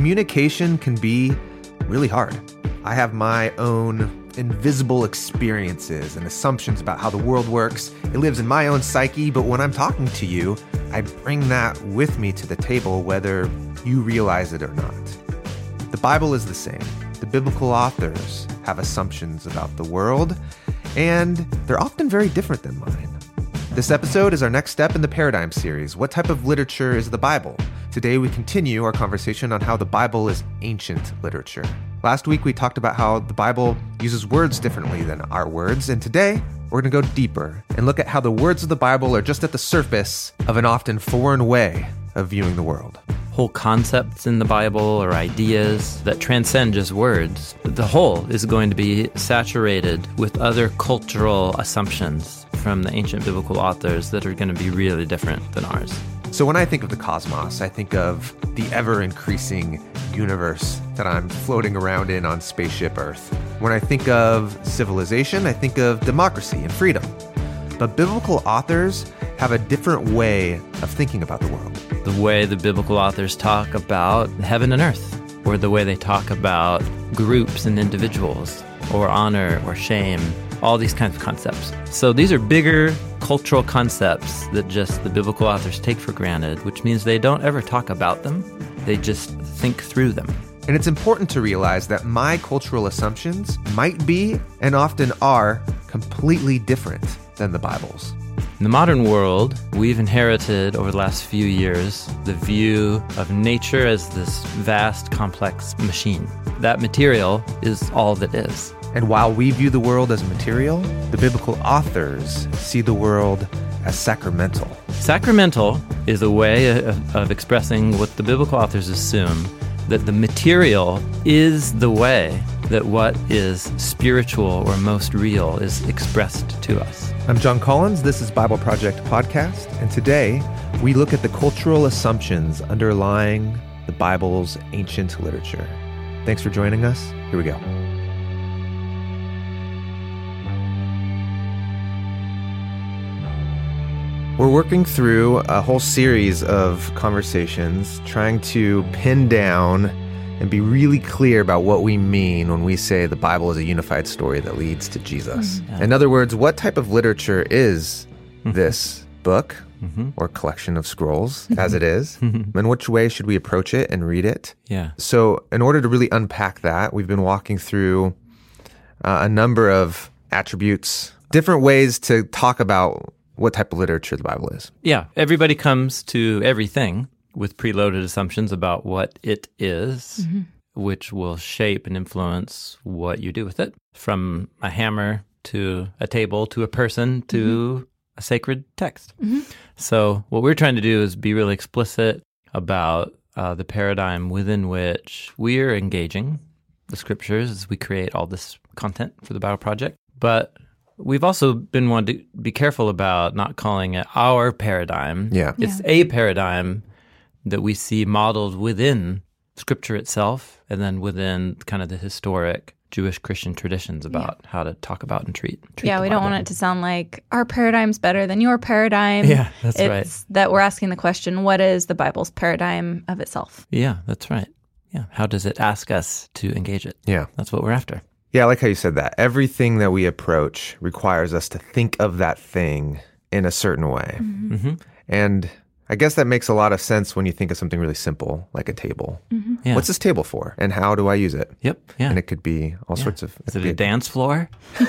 communication can be really hard. I have my own invisible experiences and assumptions about how the world works. It lives in my own psyche, but when I'm talking to you, I bring that with me to the table, whether you realize it or not. The Bible is the same. The biblical authors have assumptions about the world, and they're often very different than mine. This episode is our next step in the Paradigm series. What type of literature is the Bible? Today, we continue our conversation on how the Bible is ancient literature. Last week, we talked about how the Bible uses words differently than our words, and today, we're going to go deeper and look at how the words of the Bible are just at the surface of an often foreign way of viewing the world. Whole concepts in the Bible or ideas that transcend just words. The whole is going to be saturated with other cultural assumptions from the ancient biblical authors that are going to be really different than ours. So when I think of the cosmos, I think of the ever-increasing universe that I'm floating around in on spaceship Earth. When I think of civilization, I think of democracy and freedom. But biblical authors have a different way of thinking about the world. The way the biblical authors talk about heaven and earth, or the way they talk about groups and individuals, or honor or shame, all these kinds of concepts. So these are bigger cultural concepts that just the biblical authors take for granted, which means they don't ever talk about them. They just think through them. And it's important to realize that my cultural assumptions might be, and often are, completely different than the Bible's. In the modern world, we've inherited over the last few years the view of nature as this vast, complex machine. That material is all that is. And while we view the world as material, the biblical authors see the world as sacramental. Sacramental is a way of expressing what the biblical authors assume, that the material is the way that what is spiritual or most real is expressed to us. I'm John Collins. This is Bible Project Podcast, and today we look at the cultural assumptions underlying the Bible's ancient literature. Thanks for joining us. Here we go. We're working through a whole series of conversations trying to pin down and be really clear about what we mean when we say the Bible is a unified story that leads to Jesus. In other words, what type of literature is this book or collection of scrolls, as it is? In which way should we approach it and read it? Yeah. So in order to really unpack that, we've been walking through a number of attributes, different ways to talk about what type of literature the Bible is. Yeah. Everybody comes to everything with preloaded assumptions about what it is, which will shape and influence what you do with it, from a hammer to a table to a person to a sacred text. So what we're trying to do is be really explicit about the paradigm within which we're engaging the scriptures as we create all this content for the Bible Project. But we've also been wanting to be careful about not calling it our paradigm. It's a paradigm that we see modeled within Scripture itself and then within kind of the historic Jewish Christian traditions about how to talk about and treat we don't want it to sound like our paradigm's better than your paradigm. Yeah, that's right. It's that we're asking the question, what is the Bible's paradigm of itself? Yeah, that's right. Yeah, how does it ask us to engage it? Yeah. That's what we're after. Yeah, I like how you said that. Everything that we approach requires us to think of that thing in a certain way. And I guess that makes a lot of sense when you think of something really simple, like a table. Yeah. What's this table for, and how do I use it? Yep. Yeah. And it could be all sorts of... Is it a dance floor?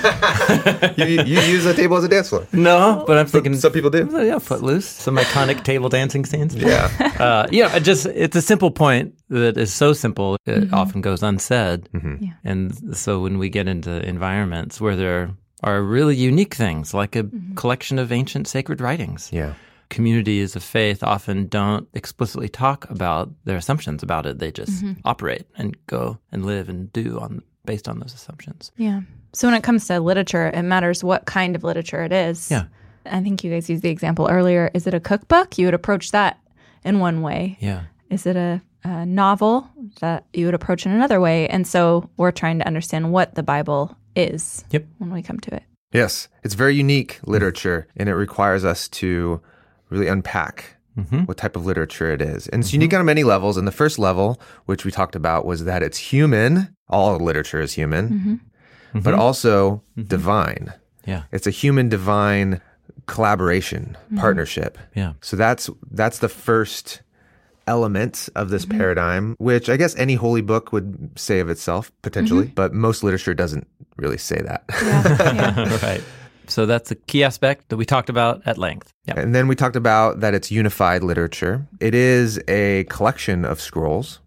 you use a table as a dance floor? No, but I'm thinking... Some people do. Yeah, Footloose. Some iconic table dancing scenes. Yeah. It's a simple point that is so simple, it often goes unsaid. And so when we get into environments where there are really unique things, like a collection of ancient sacred writings. Yeah. Communities of faith often don't explicitly talk about their assumptions about it. They just operate and go and live and do based on those assumptions. Yeah. So when it comes to literature, it matters what kind of literature it is. Yeah. I think you guys used the example earlier. Is it a cookbook? You would approach that in one way. Yeah. Is it a novel that you would approach in another way? And so we're trying to understand what the Bible is when we come to it. Yes. It's very unique literature, and it requires us to really unpack what type of literature it is. And it's unique on many levels. And the first level, which we talked about, was that it's human. All literature is human, but also divine. Yeah. It's a human-divine collaboration, partnership. Yeah. So that's the first element of this paradigm, which I guess any holy book would say of itself, potentially, but most literature doesn't really say that. Yeah. Right. So that's a key aspect that we talked about at length. Yeah. And then we talked about that it's unified literature. It is a collection of scrolls,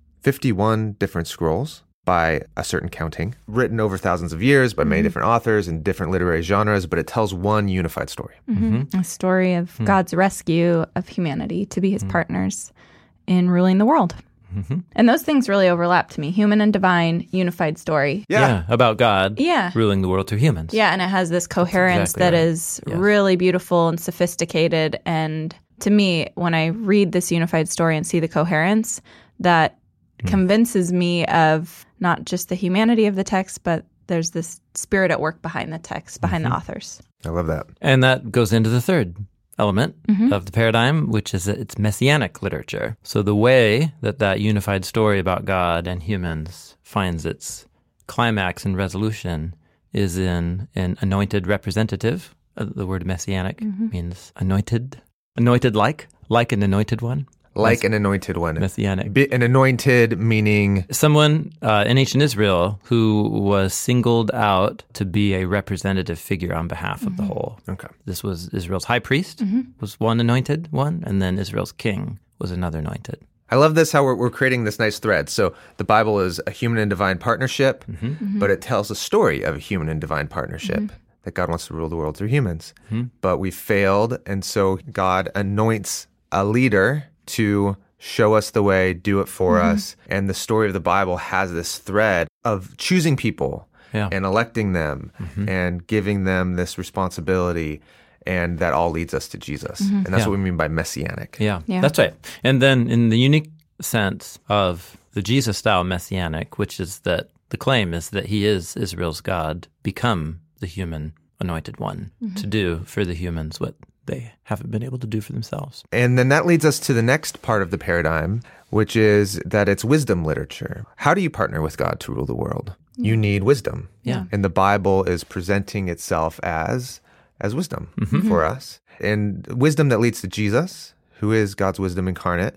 51 different scrolls by a certain counting, written over thousands of years by many different authors in different literary genres, but it tells one unified story. A story of God's rescue of humanity to be his partners in ruling the world. And those things really overlap to me. Human and divine, unified story. Yeah. About God Yeah. ruling the world through humans. Yeah, and it has this coherence exactly that right. is Yes. really beautiful and sophisticated. And to me, when I read this unified story and see the coherence, that convinces me of not just the humanity of the text, but there's this spirit at work behind the text, behind the authors. I love that. And that goes into the third element of the paradigm, which is that it's messianic literature. So the way that unified story about God and humans finds its climax and resolution is in an anointed representative. The word messianic means anointed, like an anointed one. Like an anointed one. Messianic. An anointed meaning... Someone in ancient Israel who was singled out to be a representative figure on behalf of the whole. Okay. This was Israel's high priest, was one anointed one, and then Israel's king was another anointed. I love this, how we're creating this nice thread. So the Bible is a human and divine partnership, but it tells a story of a human and divine partnership, that God wants to rule the world through humans. But we failed, and so God anoints a leader to show us the way, do it for us. And the story of the Bible has this thread of choosing people and electing them and giving them this responsibility. And that all leads us to Jesus. And that's what we mean by messianic. Yeah, that's right. And then in the unique sense of the Jesus-style messianic, which is that the claim is that he is Israel's God, become the human anointed one to do for the humans what they haven't been able to do for themselves. And then that leads us to the next part of the paradigm, which is that it's wisdom literature. How do you partner with God to rule the world? You need wisdom. Yeah. And the Bible is presenting itself as wisdom for us. And wisdom that leads to Jesus, who is God's wisdom incarnate,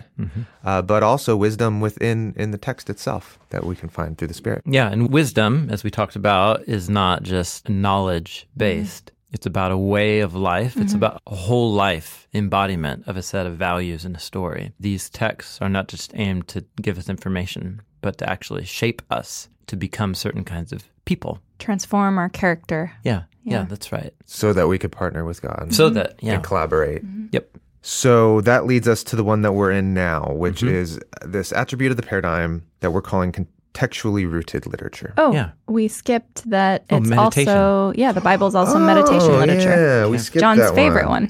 but also wisdom within the text itself that we can find through the Spirit. Yeah, and wisdom, as we talked about, is not just knowledge-based. It's about a way of life. It's about a whole life embodiment of a set of values in a story. These texts are not just aimed to give us information, but to actually shape us to become certain kinds of people. Transform our character. Yeah, that's right. So that we could partner with God. So that, And collaborate. Yep. So that leads us to the one that we're in now, which is this attribute of the paradigm that we're calling contextually rooted literature. Oh, Yeah. we skipped that. It's meditation. also, the Bible's also meditation literature. Yeah, we skipped John's that favorite one.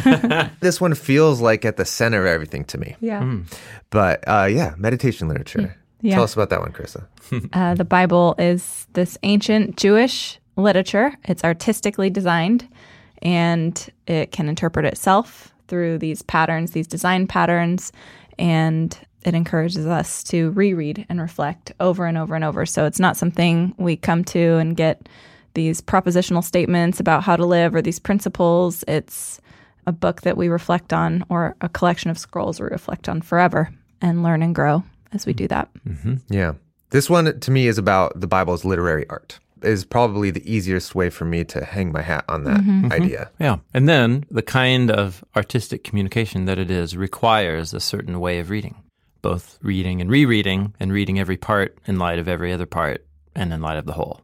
This one feels like at the center of everything to me. Yeah. But meditation literature. Yeah. Tell us about that one, Carissa. The Bible is this ancient Jewish literature. It's artistically designed, and it can interpret itself through these patterns, these design patterns, and it encourages us to reread and reflect over and over and over. So it's not something we come to and get these propositional statements about how to live or these principles. It's a book that we reflect on, or a collection of scrolls we reflect on forever and learn and grow as we do that. Yeah. This one, to me, is about the Bible's literary art. Is probably the easiest way for me to hang my hat on that idea. Yeah. And then the kind of artistic communication that it is requires a certain way of reading, both reading and rereading, and reading every part in light of every other part and in light of the whole,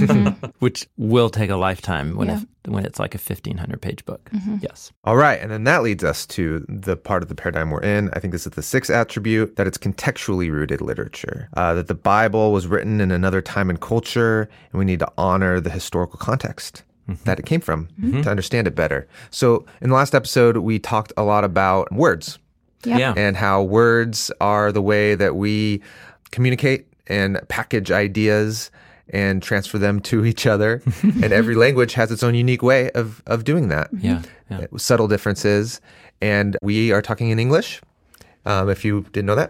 which will take a lifetime when it's like a 1,500-page book. Yes. All right. And then that leads us to the part of the paradigm we're in. I think this is the sixth attribute, that it's contextually rooted literature, that the Bible was written in another time and culture, and we need to honor the historical context that it came from to understand it better. So in the last episode, we talked a lot about words Yeah. and how words are the way that we communicate and package ideas and transfer them to each other. And every language has its own unique way of doing that. Yeah. Subtle differences. And we are talking in English, if you didn't know that.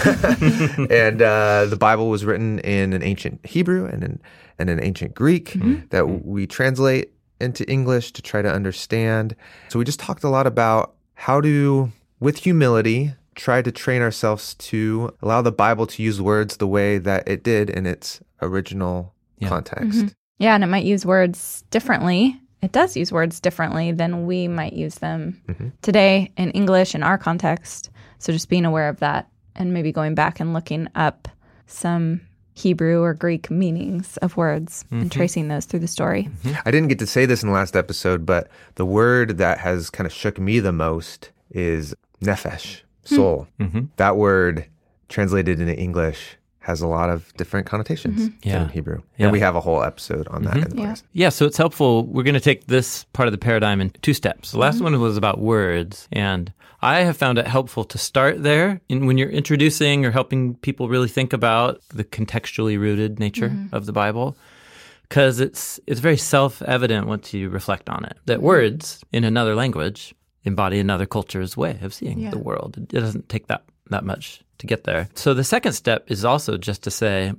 And the Bible was written in an ancient Hebrew and an ancient Greek that we translate into English to try to understand. So we just talked a lot about how to, with humility, try to train ourselves to allow the Bible to use words the way that it did in its original context. Yeah, and it might use words differently. It does use words differently than we might use them today in English in our context. So just being aware of that and maybe going back and looking up some Hebrew or Greek meanings of words and tracing those through the story. I didn't get to say this in the last episode, but the word that has kind of shook me the most is nephesh, soul. That word translated into English has a lot of different connotations in Hebrew. And we have a whole episode on that in the class. Yeah, so it's helpful. We're going to take this part of the paradigm in 2 steps. The last one was about words, and I have found it helpful to start there when you're introducing or helping people really think about the contextually rooted nature of the Bible, because it's very self-evident once you reflect on it, that words in another language embody another culture's way of seeing the world. It doesn't take that much to get there. So the second step is also just to say,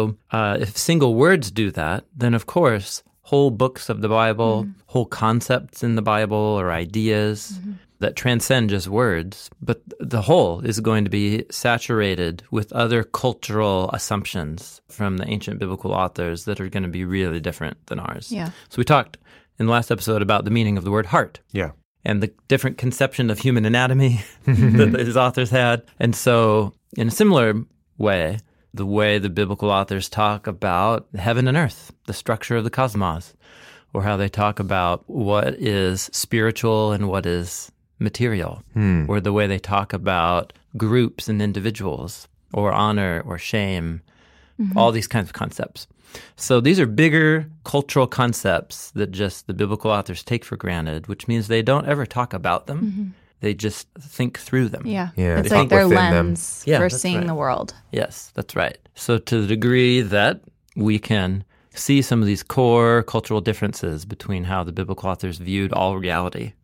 if single words do that, then of course, whole books of the Bible, whole concepts in the Bible or ideas that transcend just words, but the whole is going to be saturated with other cultural assumptions from the ancient biblical authors that are going to be really different than ours. Yeah. So we talked in the last episode about the meaning of the word heart. Yeah. And the different conception of human anatomy that his authors had. And so in a similar way, the way the biblical authors talk about heaven and earth, the structure of the cosmos, or how they talk about what is spiritual and what is material, or the way they talk about groups and individuals, or honor or shame, all these kinds of concepts. So these are bigger cultural concepts that just the biblical authors take for granted, which means they don't ever talk about them. They just think through them. Yeah. Yeah, It's they like think their within them. lens Yeah, for that's seeing right. the world. Yes, that's right. So to the degree that we can see some of these core cultural differences between how the biblical authors viewed all reality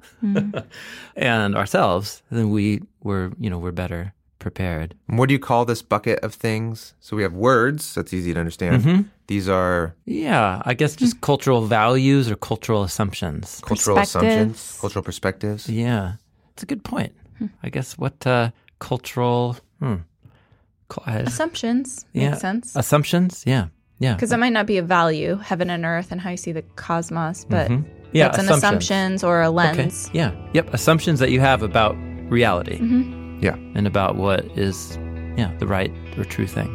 and ourselves, then we're better prepared. What do you call this bucket of things? So we have words, that's easy to understand. These are Yeah, I guess just cultural values or cultural assumptions. cultural assumptions, cultural perspectives. Yeah, it's a good point. I guess what cultural Assumptions make sense. Assumptions, yeah. Because it might not be a value, heaven and earth, and how you see the cosmos, but Yeah, it's an assumptions or a lens. Okay. Yeah. Yep. Assumptions that you have about reality. Yeah. And about what is, the right or true thing.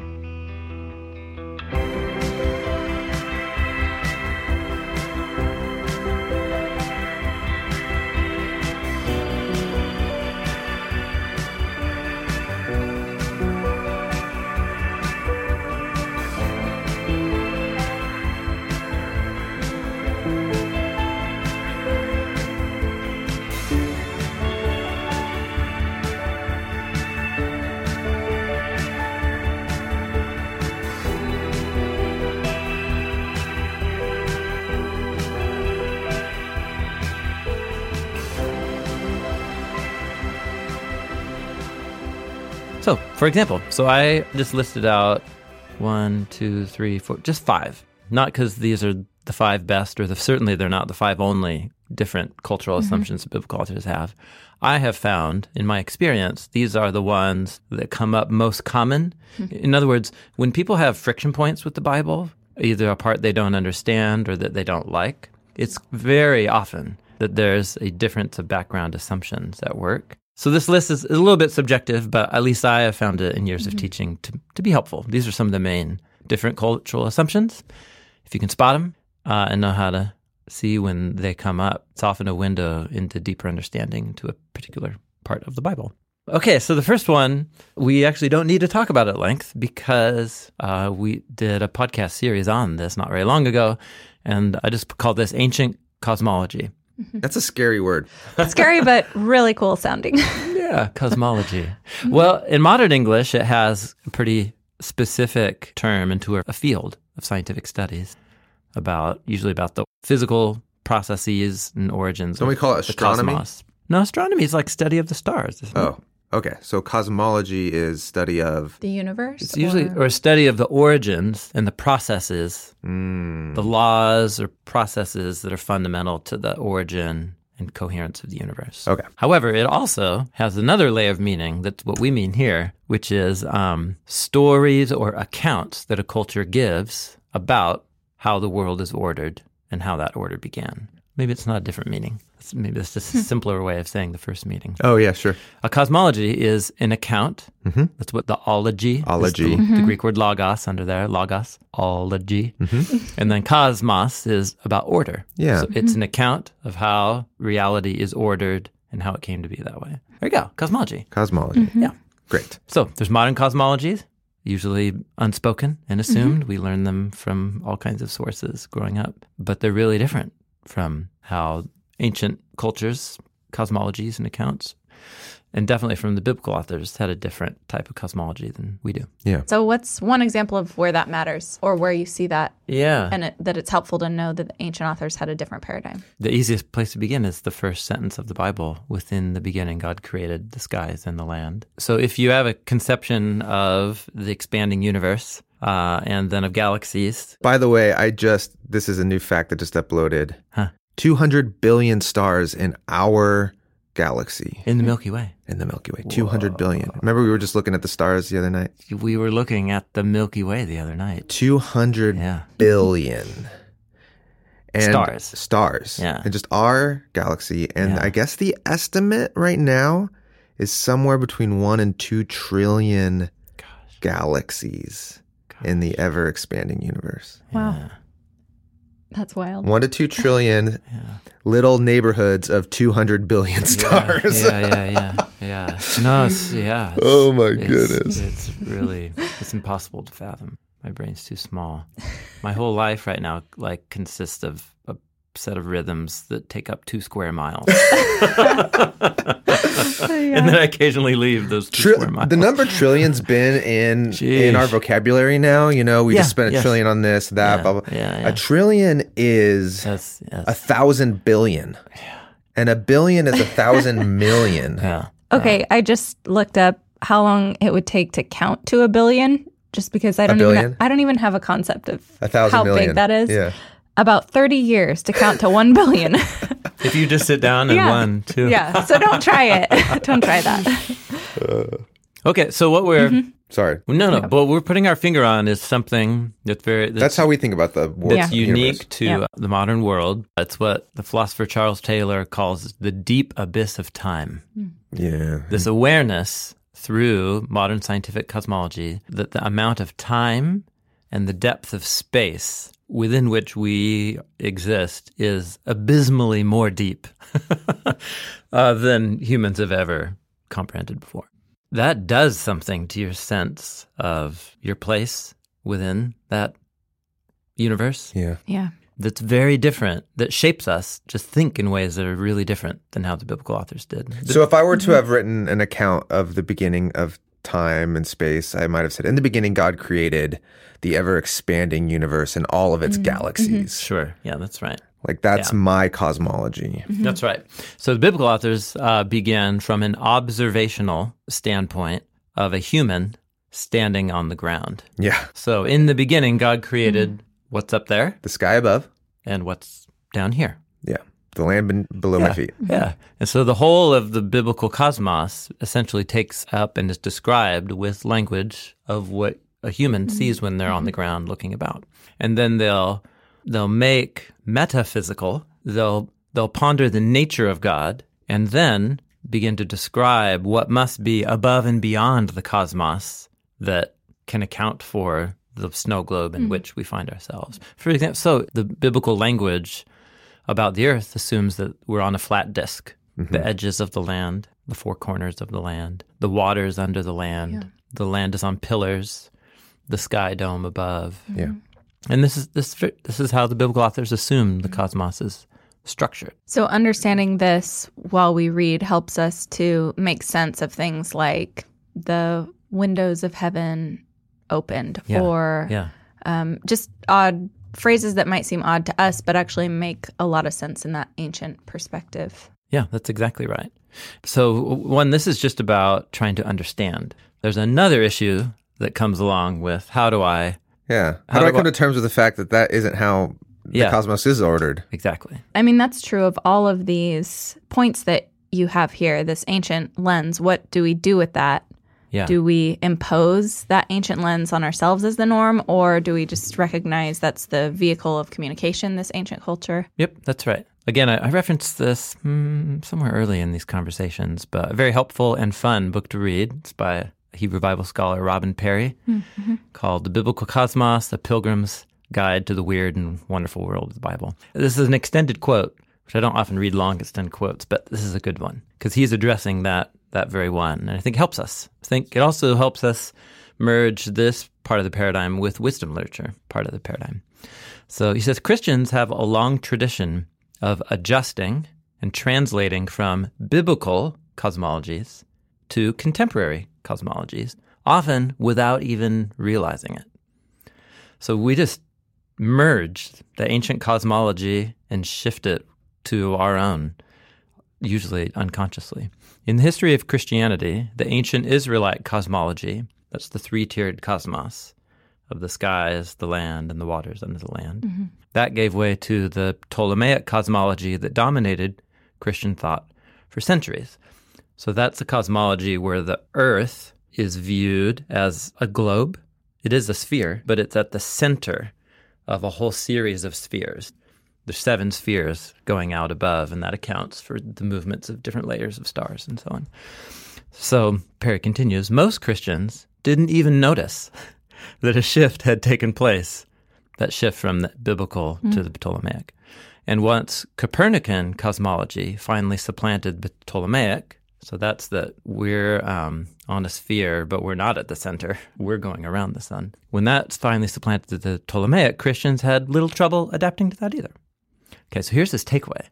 So, for example, I just listed out 1, 2, 3, 4, just 5. Not because these are the 5 best, or certainly they're not the 5 only different cultural assumptions that biblical authors have. I have found, in my experience, these are the ones that come up most common. In other words, when people have friction points with the Bible, either a part they don't understand or that they don't like, it's very often that there's a difference of background assumptions at work. So this list is a little bit subjective, but at least I have found it in years of teaching to be helpful. These are some of the main different cultural assumptions. If you can spot them and know how to see when they come up, it's often a window into deeper understanding to a particular part of the Bible. Okay, so the first one, we actually don't need to talk about at length because we did a podcast series on this not very long ago, and I just called this Ancient Cosmology. That's a scary word. Scary, but really cool sounding. Yeah, cosmology. Well, in modern English, it has a pretty specific term into a field of scientific studies usually about the physical processes and origins Don't we call it the astronomy? cosmos. No, astronomy is like study of the stars. Isn't it? Oh, okay. So cosmology is study of... The universe? It's usually or a study of the origins and the processes, the laws or processes that are fundamental to the origin and coherence of the universe. Okay. However, it also has another layer of meaning that's what we mean here, which is stories or accounts that a culture gives about how the world is ordered and how that order began. Maybe it's not a different meaning. Maybe it's just a simpler way of saying the first meaning. Oh, yeah, sure. A cosmology is an account. That's what the ology. Ology. The Greek word logos under there. Logos. Ology. And then cosmos is about order. Yeah. So it's an account of how reality is ordered and how it came to be that way. There you go. Cosmology. Cosmology. Yeah. Great. So there's modern cosmologies, usually unspoken and assumed. We learn them from all kinds of sources growing up. But they're really different from how ancient cultures, cosmologies, and accounts, and definitely from the biblical authors, had a different type of cosmology than we do. Yeah. So what's one example of where that matters or where you see that Yeah. and that it's helpful to know that the ancient authors had a different paradigm? The easiest place to begin is the first sentence of the Bible. Within the beginning, God created the skies and the land. So if you have a conception of the expanding universe and then of galaxies. By the way, this is a new fact that just uploaded. Huh. 200 billion stars in our galaxy. In the Milky Way. In the Milky Way. 200 billion. Remember we were just looking at the stars the other night? We were looking at the Milky Way the other night. 200 billion. And Stars. Yeah. And just our galaxy. And Yeah. I guess the estimate right now is somewhere between 1 and 2 trillion galaxies in the ever-expanding universe. Wow. Yeah. That's wild. 1 to 2 trillion little neighborhoods of 200 billion stars. Yeah. No, Oh my goodness. It's really, it's impossible to fathom. My brain's too small. My whole life right now consists of a set of rhythms that take up 2 square miles. And then I occasionally leave those 2 square miles. The number trillion's been in our vocabulary now. You know, we just spent a trillion on this, that, blah, blah. Yeah. A trillion is 1,000 billion. And a billion is 1,000 million. Yeah. Okay, I just looked up how long it would take to count to a billion, just because I don't even have a concept of 1,000 how million. big that is. Yeah. About 30 years to count to 1 billion. If you just sit down and 1, 2. Yeah, so don't try it. Don't try that. Okay, so what we're... Sorry. No, but what we're putting our finger on is something that's how we think about the world. That's unique to the modern world. That's what the philosopher Charles Taylor calls the deep abyss of time. Yeah. This awareness through modern scientific cosmology that the amount of time and the depth of space within which we exist is abysmally more deep than humans have ever comprehended before. That does something to your sense of your place within that universe. Yeah. That's very different, that shapes us to think in ways that are really different than how the biblical authors did. So if I were to have written an account of the beginning of time and space, I might have said, in the beginning, God created the ever-expanding universe and all of its galaxies. Sure. Yeah, that's right. Like, that's my cosmology. That's right. So the biblical authors began from an observational standpoint of a human standing on the ground. Yeah. So in the beginning, God created what's up there The sky above. and what's down here. Yeah. The land below my feet. Yeah. And so the whole of the biblical cosmos essentially takes up and is described with language of what a human sees when they're on the ground looking about. And then they'll make metaphysical, they'll ponder the nature of God, and then begin to describe what must be above and beyond the cosmos that can account for the snow globe in which we find ourselves. For example, so the biblical language about the earth assumes that we're on a flat disk, the edges of the land, the 4 corners of the land, the waters under the land, the land is on pillars, the sky dome above. Yeah. And this is how the biblical authors assume the cosmos is structured. So understanding this while we read helps us to make sense of things like the windows of heaven opened, or just odd phrases that might seem odd to us, but actually make a lot of sense in that ancient perspective. Yeah, that's exactly right. So one, this is just about trying to understand. There's another issue that comes along with how do I come to terms with the fact that that isn't how the cosmos is ordered? Exactly. I mean, that's true of all of these points that you have here, this ancient lens. What do we do with that? Yeah. Do we impose that ancient lens on ourselves as the norm, or do we just recognize that's the vehicle of communication, this ancient culture? Yep, that's right. Again, I referenced this somewhere early in these conversations, but a very helpful and fun book to read. It's by Hebrew Bible scholar Robin Perry, called The Biblical Cosmos, A Pilgrim's Guide to the Weird and Wonderful World of the Bible. This is an extended quote, which I don't often read long extended quotes, but this is a good one, because he's addressing that very one. And I think it helps us. I think it also helps us merge this part of the paradigm with wisdom literature, part of the paradigm. So he says, Christians have a long tradition of adjusting and translating from biblical cosmologies to contemporary cosmologies, often without even realizing it. So we just merged the ancient cosmology and shift it to our own, usually unconsciously. In the history of Christianity, the ancient Israelite cosmology, that's the three-tiered cosmos of the skies, the land, and the waters under the land, that gave way to the Ptolemaic cosmology that dominated Christian thought for centuries. So that's a cosmology where the earth is viewed as a globe. It is a sphere, but it's at the center of a whole series of spheres. There's 7 spheres going out above, and that accounts for the movements of different layers of stars and so on. So Perry continues, most Christians didn't even notice that a shift had taken place, that shift from the biblical to the Ptolemaic. And once Copernican cosmology finally supplanted the Ptolemaic, so that's that we're on a sphere, but we're not at the center. We're going around the sun. When that finally supplanted the Ptolemaic, Christians had little trouble adapting to that either. Okay, so here's his takeaway.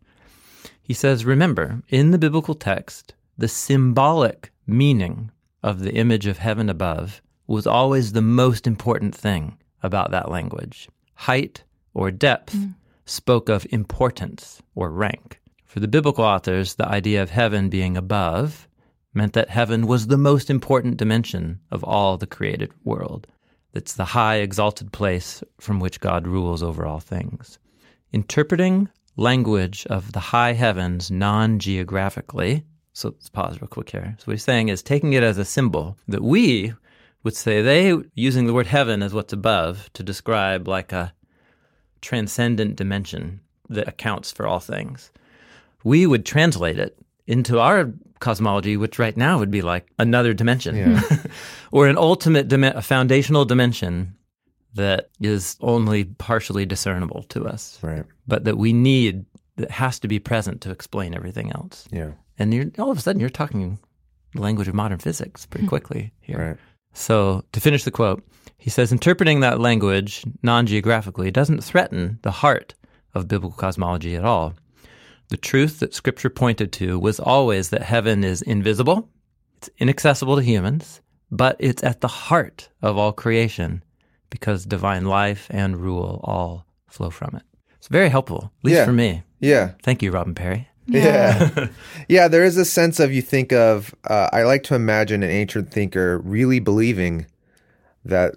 He says, remember, in the biblical text, the symbolic meaning of the image of heaven above was always the most important thing about that language. Height or depth spoke of importance or rank. For the biblical authors, the idea of heaven being above meant that heaven was the most important dimension of all the created world. It's the high, exalted place from which God rules over all things. Interpreting language of the high heavens non-geographically, so let's pause real quick here. So what he's saying is taking it as a symbol that we would say they, using the word heaven as what's above to describe like a transcendent dimension that accounts for all things. We would translate it into our cosmology, which right now would be like another dimension, or an ultimate, a foundational dimension that is only partially discernible to us, Right. but that we need, that has to be present to explain everything else. Yeah. And all of a sudden, you're talking the language of modern physics pretty quickly here. Right. So to finish the quote, he says, interpreting that language non-geographically doesn't threaten the heart of biblical cosmology at all. The truth that Scripture pointed to was always that heaven is invisible, it's inaccessible to humans, but it's at the heart of all creation because divine life and rule all flow from it. It's very helpful, at least for me. Yeah. Thank you, Robin Perry. Yeah. Yeah, there is a sense of, you think of, I like to imagine an ancient thinker really believing that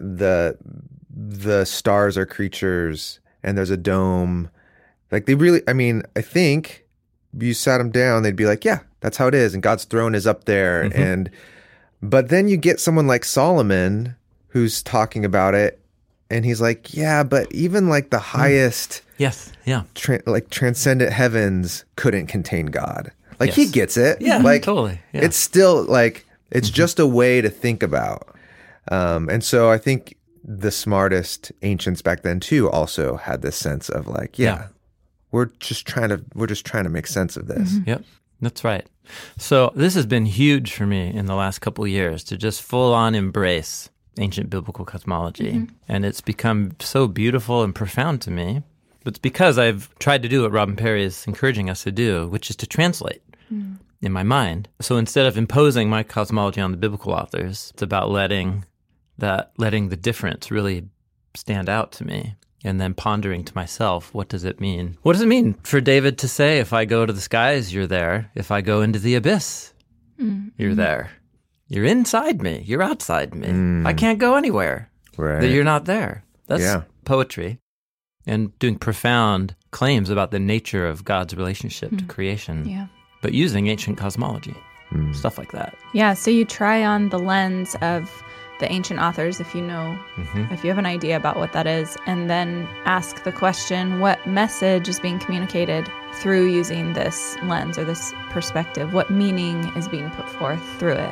the stars are creatures and there's a dome. Like they really, I mean, I think you sat them down, they'd be like, yeah, that's how it is. And God's throne is up there. But then you get someone like Solomon who's talking about it. And he's like, yeah, but even like the highest, transcendent heavens couldn't contain God. Like he gets it. Yeah, like, totally. Yeah. It's still like, it's just a way to think about. And so I think the smartest ancients back then too also had this sense of like, we're just trying to make sense of this. Yep, that's right. So this has been huge for me in the last couple of years to just full on embrace ancient biblical cosmology. And it's become so beautiful and profound to me. But it's because I've tried to do what Robin Perry is encouraging us to do, which is to translate in my mind. So instead of imposing my cosmology on the biblical authors, it's about letting the difference really stand out to me and then pondering to myself, what does it mean? What does it mean for David to say, if I go to the skies, you're there. If I go into the abyss, you're there. You're inside me. You're outside me. I can't go anywhere. Right. That you're not there. That's poetry. And doing profound claims about the nature of God's relationship to creation. Yeah. But using ancient cosmology. Stuff like that. Yeah, so you try on the lens of the ancient authors, if you know, if you have an idea about what that is, and then ask the question, what message is being communicated through using this lens or this perspective? What meaning is being put forth through it?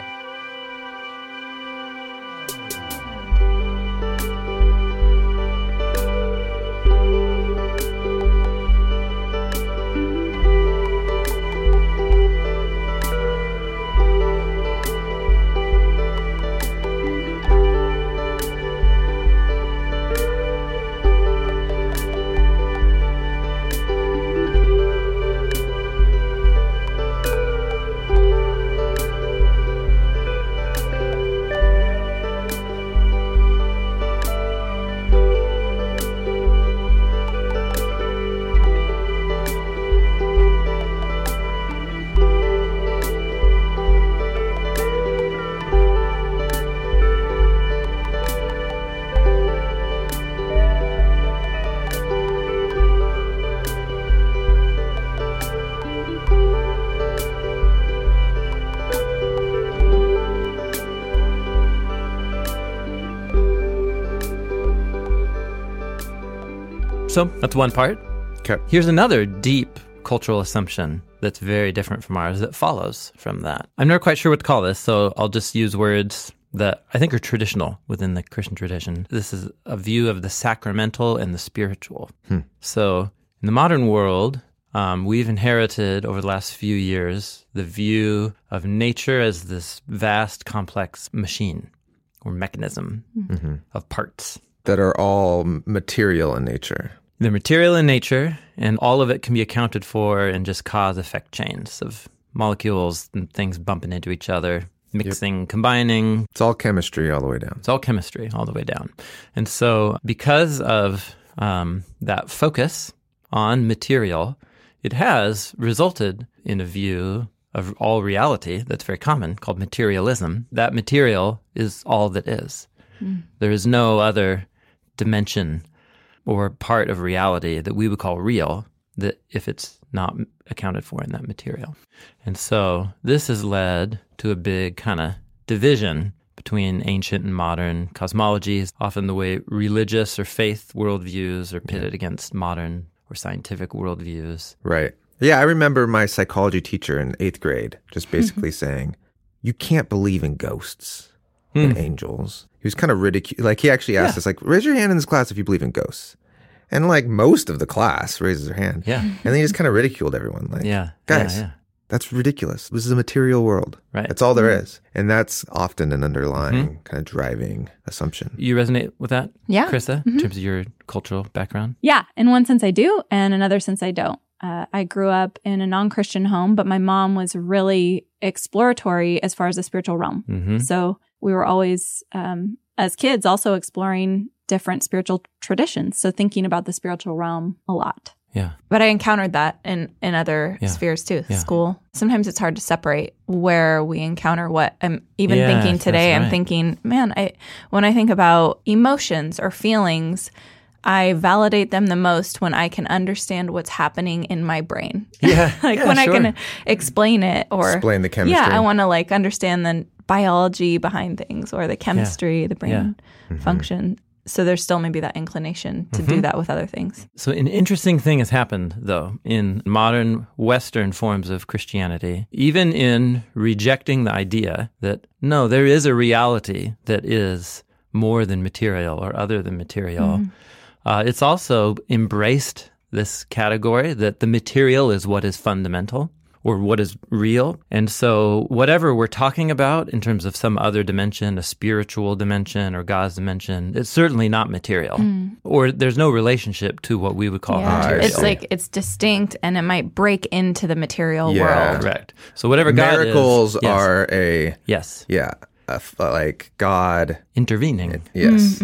So that's one part. Okay. Here's another deep cultural assumption that's very different from ours that follows from that. I'm never quite sure what to call this, so I'll just use words that I think are traditional within the Christian tradition. This is a view of the sacramental and the spiritual. So in the modern world, we've inherited over the last few years the view of nature as this vast, complex machine or mechanism of parts. That are all material in nature. They're material in nature, and all of it can be accounted for in just cause-effect chains of molecules and things bumping into each other, mixing, combining. It's all chemistry all the way down. It's all chemistry all the way down. And so because of that focus on material, it has resulted in a view of all reality that's very common called materialism. That material is all that is. There is no other dimension or part of reality that we would call real, that if it's not accounted for in that material. And so this has led to a big kind of division between ancient and modern cosmologies, often the way religious or faith worldviews are pitted against modern or scientific worldviews. Right. Yeah, I remember my psychology teacher in 8th grade just basically saying, you can't believe in ghosts and angels. He was kind of ridiculed. Like, he actually asked us, like, raise your hand in this class if you believe in ghosts. And, like, most of the class raises their hand. Yeah. And then he just kind of ridiculed everyone. Like, guys, that's ridiculous. This is a material world. Right. That's all there is. And that's often an underlying kind of driving assumption. You resonate with that, Yeah. Krista, in terms of your cultural background? Yeah, in one sense I do, and another sense I don't. I grew up in a non-Christian home, but my mom was really exploratory as far as the spiritual realm. So we were always, as kids, also exploring different spiritual traditions. So thinking about the spiritual realm a lot. Yeah. But I encountered that in other spheres too. School. Sometimes it's hard to separate where we encounter what. I'm even thinking today, that's right. I'm thinking, man, when I think about emotions or feelings, I validate them the most when I can understand what's happening in my brain. Yeah. Like yeah, when sure. I can explain it or Explain the chemistry. Yeah, I want to like understand the biology behind things or the chemistry, the brain function. So there's still maybe that inclination to do that with other things. So an interesting thing has happened, though, in modern Western forms of Christianity, even in rejecting the idea that, no, there is a reality that is more than material or other than material. It's also embraced this category that the material is what is fundamental or what is real. And so whatever we're talking about in terms of some other dimension, a spiritual dimension or God's dimension, it's certainly not material. Or there's no relationship to what we would call material. It's like it's distinct and it might break into the material world. Correct. So whatever Miracles God is, are a... Yes. Yeah. Like God... Intervening. Yes.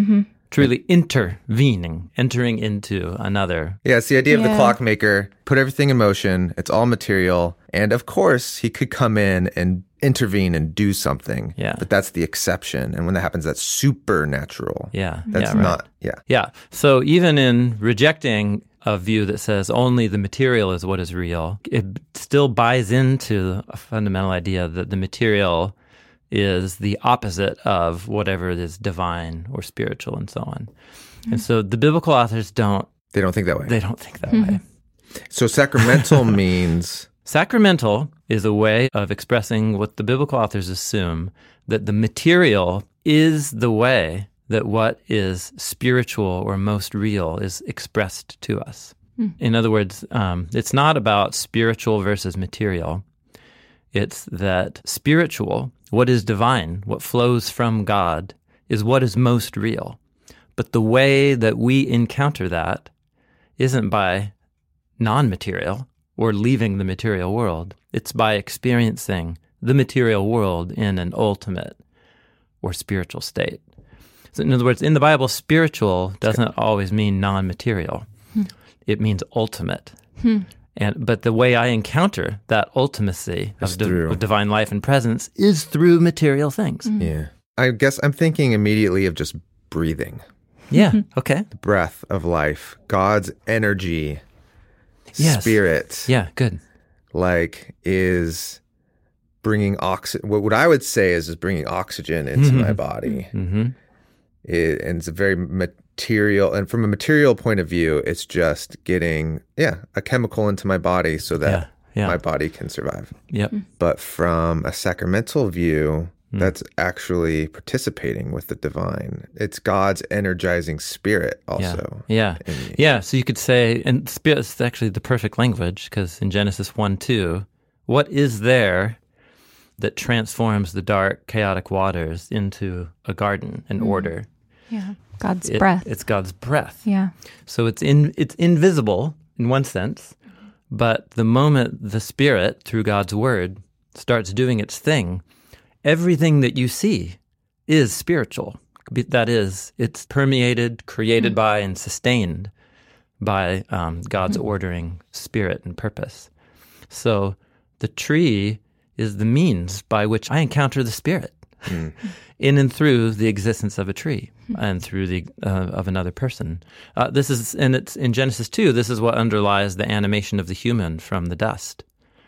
truly intervening, entering into another. Yeah, it's the idea of the Yeah. clockmaker, put everything in motion, it's all material, and of course, he could come in and intervene and do something. Yeah. But that's the exception. And when that happens, that's supernatural. Yeah. That's yeah, right. not, yeah. Yeah. So even in rejecting a view that says only the material is what is real, it still buys into a fundamental idea that the material is the opposite of whatever is divine or spiritual and so on. And so the biblical authors They don't think that way. they don't think that way. So sacramental means, Sacramental is a way of expressing what the biblical authors assume, that the material is the way that what is spiritual or most real is expressed to us. In other words, it's not about spiritual versus material. It's that spiritual, what is divine, what flows from God, is what is most real. But the way that we encounter that isn't by non-material or leaving the material world. It's by experiencing the material world in an ultimate or spiritual state. So in other words, in the Bible, spiritual doesn't always mean non-material. It means ultimate. But the way I encounter that ultimacy of divine life and presence is through material things. yeah. I guess I'm thinking immediately of just breathing, Yeah, okay. the breath of life, God's energy, Yes. spirit, Yeah, good. like is bringing oxygen. What I would say is bringing oxygen into my body. Mm-hmm. And it's a very material, and from a material point of view, it's just getting, a chemical into my body so that Yeah. my body can survive. Yep. But from a sacramental view, that's actually participating with the divine. It's God's energizing spirit also. Yeah. in me. Yeah. So you could say, and spirit is actually the perfect language, because in Genesis 1:2, what is there that transforms the dark, chaotic waters into a garden, an order? Yeah. God's breath. It's God's breath. Yeah. So it's invisible in one sense, but the moment the Spirit, through God's Word, starts doing its thing, everything that you see is spiritual. That is, it's permeated, created by, and sustained by God's ordering spirit and purpose. So the tree is the means by which I encounter the Spirit in and through the existence of a tree and through the of another person. This is, and it's in Genesis 2. This is what underlies the animation of the human from the dust.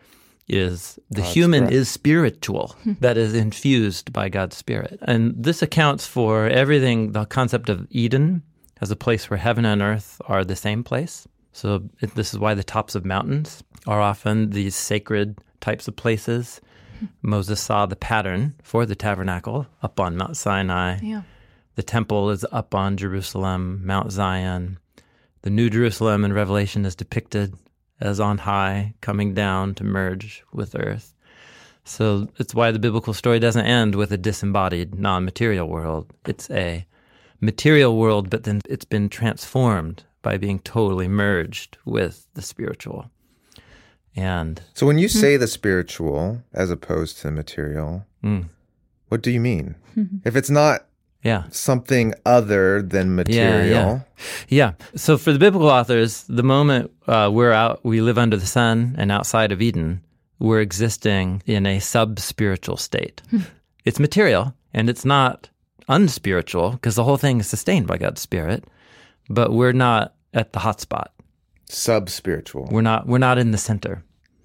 Is the human is spiritual, that is infused by God's Spirit. And this accounts for everything, the concept of Eden as a place where heaven and earth are the same place. So this is why the tops of mountains are often these sacred types of places. Moses saw the pattern for the tabernacle up on Mount Sinai. Yeah. The temple is up on Jerusalem, Mount Zion. The New Jerusalem in Revelation is depicted as on high, coming down to merge with earth. So it's why the biblical story doesn't end with a disembodied, non-material world. It's a material world, but then it's been transformed by being totally merged with the spiritual. And So when you say the spiritual as opposed to material, what do you mean? If it's not yeah. something other than material, Yeah. So for the biblical authors, the moment we live under the sun and outside of Eden, we're existing in a sub-spiritual state. It's material, and it's not unspiritual, because the whole thing is sustained by God's Spirit, but we're not at the hot spot. sub-spiritual. We're not in the center.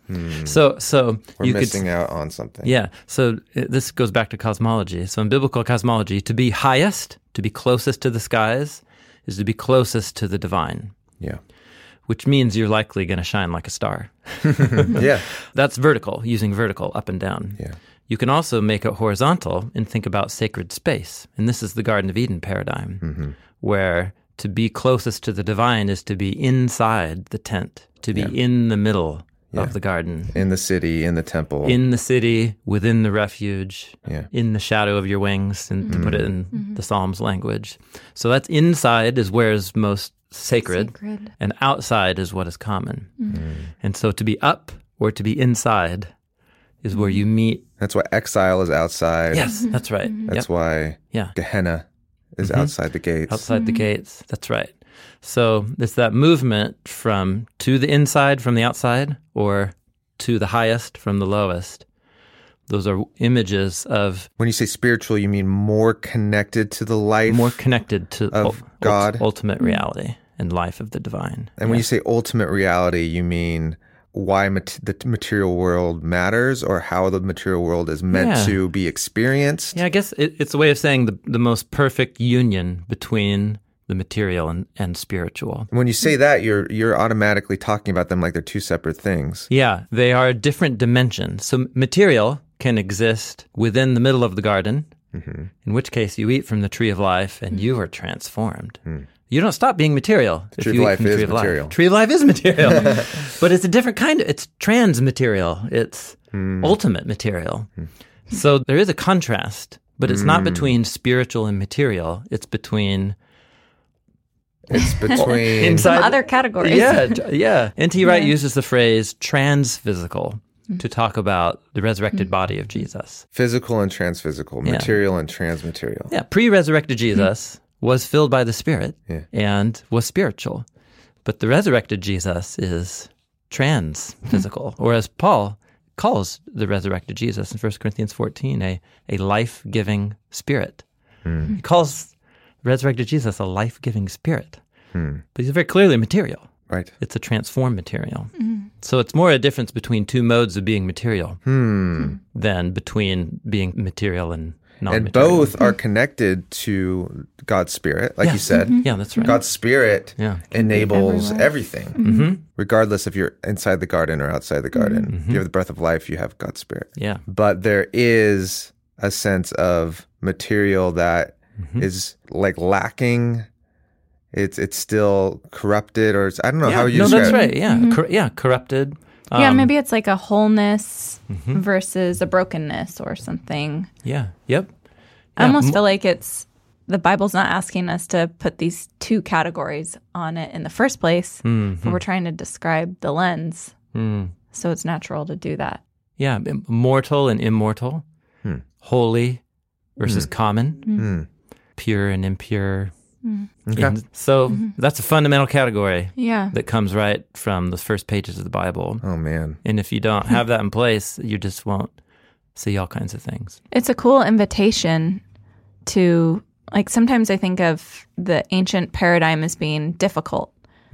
So We're you missing out on something. Yeah. So this goes back to cosmology. So in biblical cosmology, to be highest, to be closest to the skies, is to be closest to the divine, Yeah. which means you're likely going to shine like a star. Yeah. That's vertical, using vertical, up and down. Yeah. You can also make it horizontal and think about sacred space. And this is the Garden of Eden paradigm, where to be closest to the divine is to be inside the tent, to be in the middle of the garden. In the city, in the temple. In the city, within the refuge, Yeah. in the shadow of your wings, and to put it in the Psalms language. So that's inside is where is most sacred, and outside is what is common. And so to be up or to be inside is where you meet. That's why exile is outside. Yes, that's right. That's why Yeah. Gehenna is outside the gates. Outside the gates. That's right. So it's that movement from to the inside from the outside, or to the highest from the lowest. Those are images of... When you say spiritual, you mean more connected to the life? More connected to of God? Ultimate reality and life of the divine. And when you say ultimate reality, you mean why the material world matters, or how the material world is meant to be experienced? Yeah, I guess it's a way of saying the most perfect union between the material and spiritual. When you say that, you're automatically talking about them like they're two separate things. Yeah, they are different dimensions. So material can exist within the middle of the garden, in which case you eat from the tree of life and you are transformed. You don't stop being material if you eat from the tree of life. Tree of life is material. But it's a different kind of, it's trans-material. It's ultimate material. So there is a contrast, but it's not between spiritual and material. It's between... Some other categories. Yeah. N.T. Wright uses the phrase transphysical to talk about the resurrected body of Jesus. Physical and transphysical, material and transmaterial. Yeah, pre-resurrected Jesus was filled by the Spirit and was spiritual. But the resurrected Jesus is transphysical, or as Paul calls the resurrected Jesus in 1 Corinthians 14, a life-giving spirit. He calls resurrected Jesus a life-giving spirit. But he's very clearly material. Right. It's a transformed material. So it's more a difference between two modes of being material than between being material and non-material. And both are connected to God's Spirit, like you said. Yeah, that's right. God's Spirit enables everything, regardless if you're inside the garden or outside the garden. If you have the breath of life, you have God's Spirit. Yeah. But there is a sense of material that is like lacking. It's still corrupted, or I don't know how you describe that's it. right. Yeah, corrupted. Maybe it's like a wholeness versus a brokenness or something. Yeah. Yep. I almost feel like the Bible's not asking us to put these two categories on it in the first place, but we're trying to describe the lens. So it's natural to do that. Yeah, mortal and immortal, holy versus common, pure and impure. Okay. And so that's a fundamental category Yeah. that comes right from the first pages of the Bible. Oh, man. And if you don't have that in place, you just won't see all kinds of things. It's a cool invitation to, like, sometimes I think of the ancient paradigm as being difficult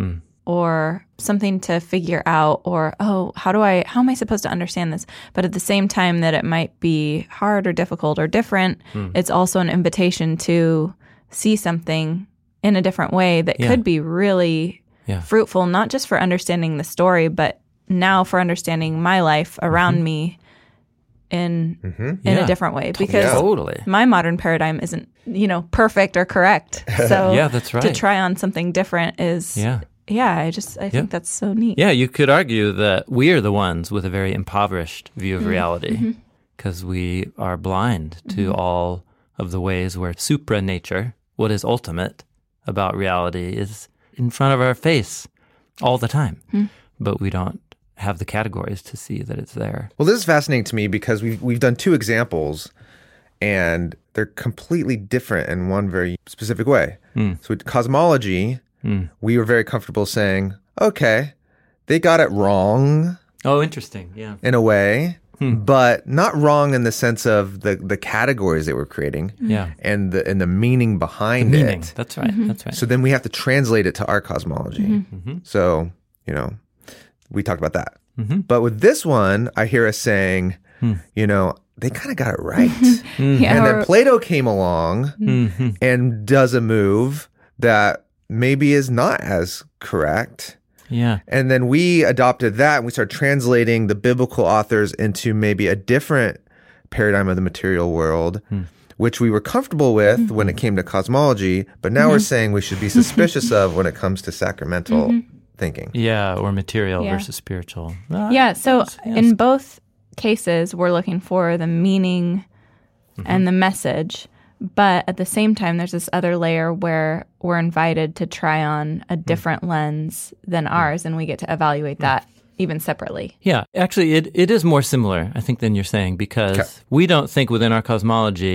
or something to figure out, or, how am I supposed to understand this? But at the same time that it might be hard or difficult or different, it's also an invitation to see something in a different way that could be really fruitful, not just for understanding the story, but now for understanding my life around me in a different way. Because my modern paradigm isn't, perfect or correct. So that's right. To try on something different is, I think that's so neat. Yeah, you could argue that we are the ones with a very impoverished view of reality because we are blind to all of the ways where supra-nature, what is ultimate about reality, is in front of our face all the time. But we don't have the categories to see that it's there. Well, this is fascinating to me because we've done two examples, and they're completely different in one very specific way. So with cosmology, we were very comfortable saying, okay, they got it wrong. Oh, interesting. Yeah. In a way. But not wrong in the sense of the categories that we're creating, and the meaning behind it. That's right. That's right. So then we have to translate it to our cosmology. So we talked about that. But with this one, I hear us saying, they kind of got it right. And then Plato came along and does a move that maybe is not as correct. Yeah. And then we adopted that, and we started translating the biblical authors into maybe a different paradigm of the material world, which we were comfortable with when it came to cosmology, but now we're saying we should be suspicious of when it comes to sacramental thinking. Yeah, or material versus spiritual. So in both cases, we're looking for the meaning and the message. But at the same time, there's this other layer where we're invited to try on a different lens than ours, and we get to evaluate that even separately. Yeah, actually, it is more similar, I think, than you're saying, because we don't think within our cosmology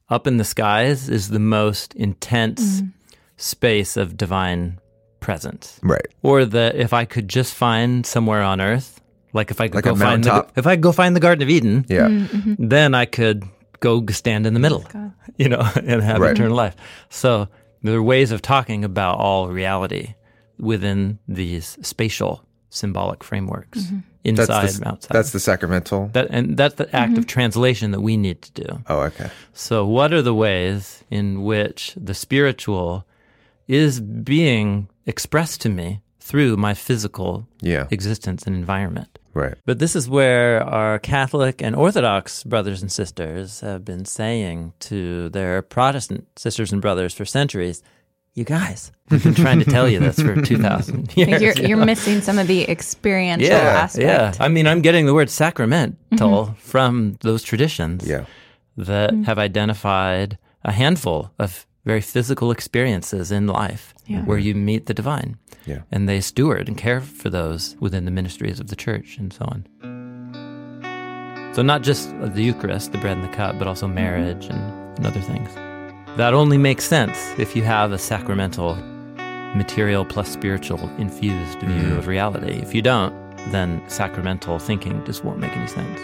up in the skies is the most intense space of divine presence. Right. Or that if I could just find somewhere on earth, like if I could Like go a find mountaintop? if I could go find the Garden of Eden, Yeah. then I could go stand in the middle, and have Right. eternal life. So there are ways of talking about all reality within these spatial symbolic frameworks, inside and outside. That's the sacramental. That's the act of translation that we need to do. Oh, okay. So what are the ways in which the spiritual is being expressed to me through my physical Yeah. existence and environment? Right. But this is where our Catholic and Orthodox brothers and sisters have been saying to their Protestant sisters and brothers for centuries, you guys, we've been trying to tell you this for 2,000 years. You're missing some of the experiential aspect. Yeah. I mean, I'm getting the word sacramental from those traditions Yeah. that have identified a handful of very physical experiences in life where you meet the divine. Yeah. And they steward and care for those within the ministries of the church and so on. So not just the Eucharist, the bread and the cup, but also marriage and other things. That only makes sense if you have a sacramental, material plus spiritual infused view of reality. If you don't, then sacramental thinking just won't make any sense.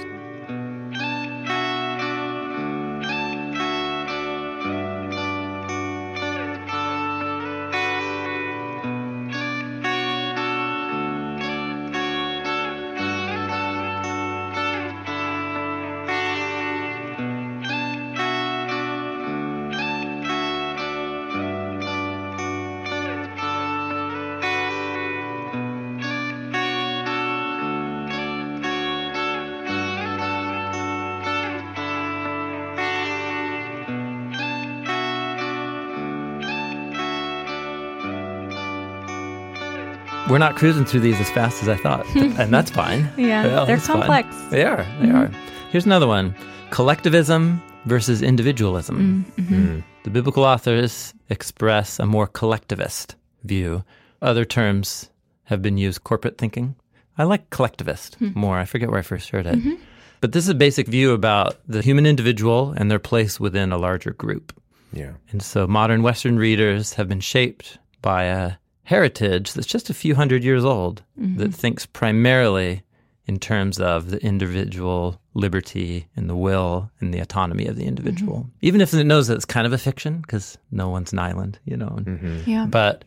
We're not cruising through these as fast as I thought, and that's fine. Yeah, they're that's fine. complex. They are. Here's another one. Collectivism versus individualism. The biblical authors express a more collectivist view. Other terms have been used, corporate thinking. I like collectivist more. I forget where I first heard it. But this is a basic view about the human individual and their place within a larger group. Yeah. And so modern Western readers have been shaped by a heritage that's just a few hundred years old that thinks primarily in terms of the individual liberty and the will and the autonomy of the individual. Even if it knows that it's kind of a fiction because no one's an island, Yeah. But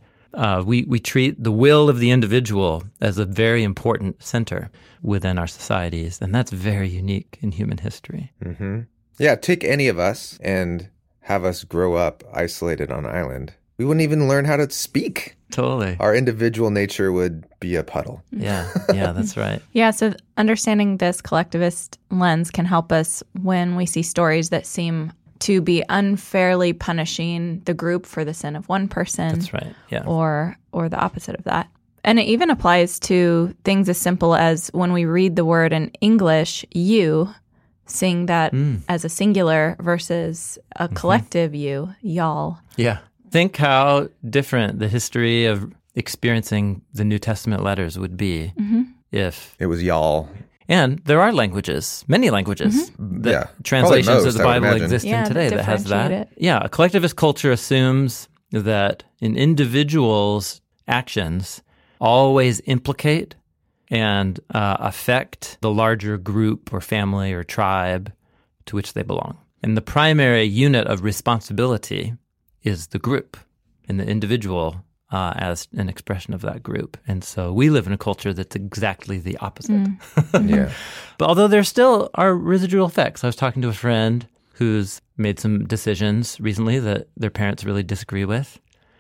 we treat the will of the individual as a very important center within our societies, and that's very unique in human history. Yeah, take any of us and have us grow up isolated on an island. We wouldn't even learn how to speak. Totally. Our individual nature would be a puddle. Yeah, that's right. Yeah, so understanding this collectivist lens can help us when we see stories that seem to be unfairly punishing the group for the sin of one person. That's right, yeah. Or the opposite of that. And it even applies to things as simple as when we read the word in English, you, seeing that as a singular versus a collective you, y'all. Yeah. Think how different the history of experiencing the New Testament letters would be if... It was y'all. And there are languages, many languages, Yeah. translations Probably of the most, I would Bible imagine. exist Yeah, in today that that has that. differentiate it. Yeah, a collectivist culture assumes that an individual's actions always implicate and affect the larger group or family or tribe to which they belong. And the primary unit of responsibility is the group and the individual as an expression of that group. And so we live in a culture that's exactly the opposite. Yeah. But although there still are residual effects. I was talking to a friend who's made some decisions recently that their parents really disagree with.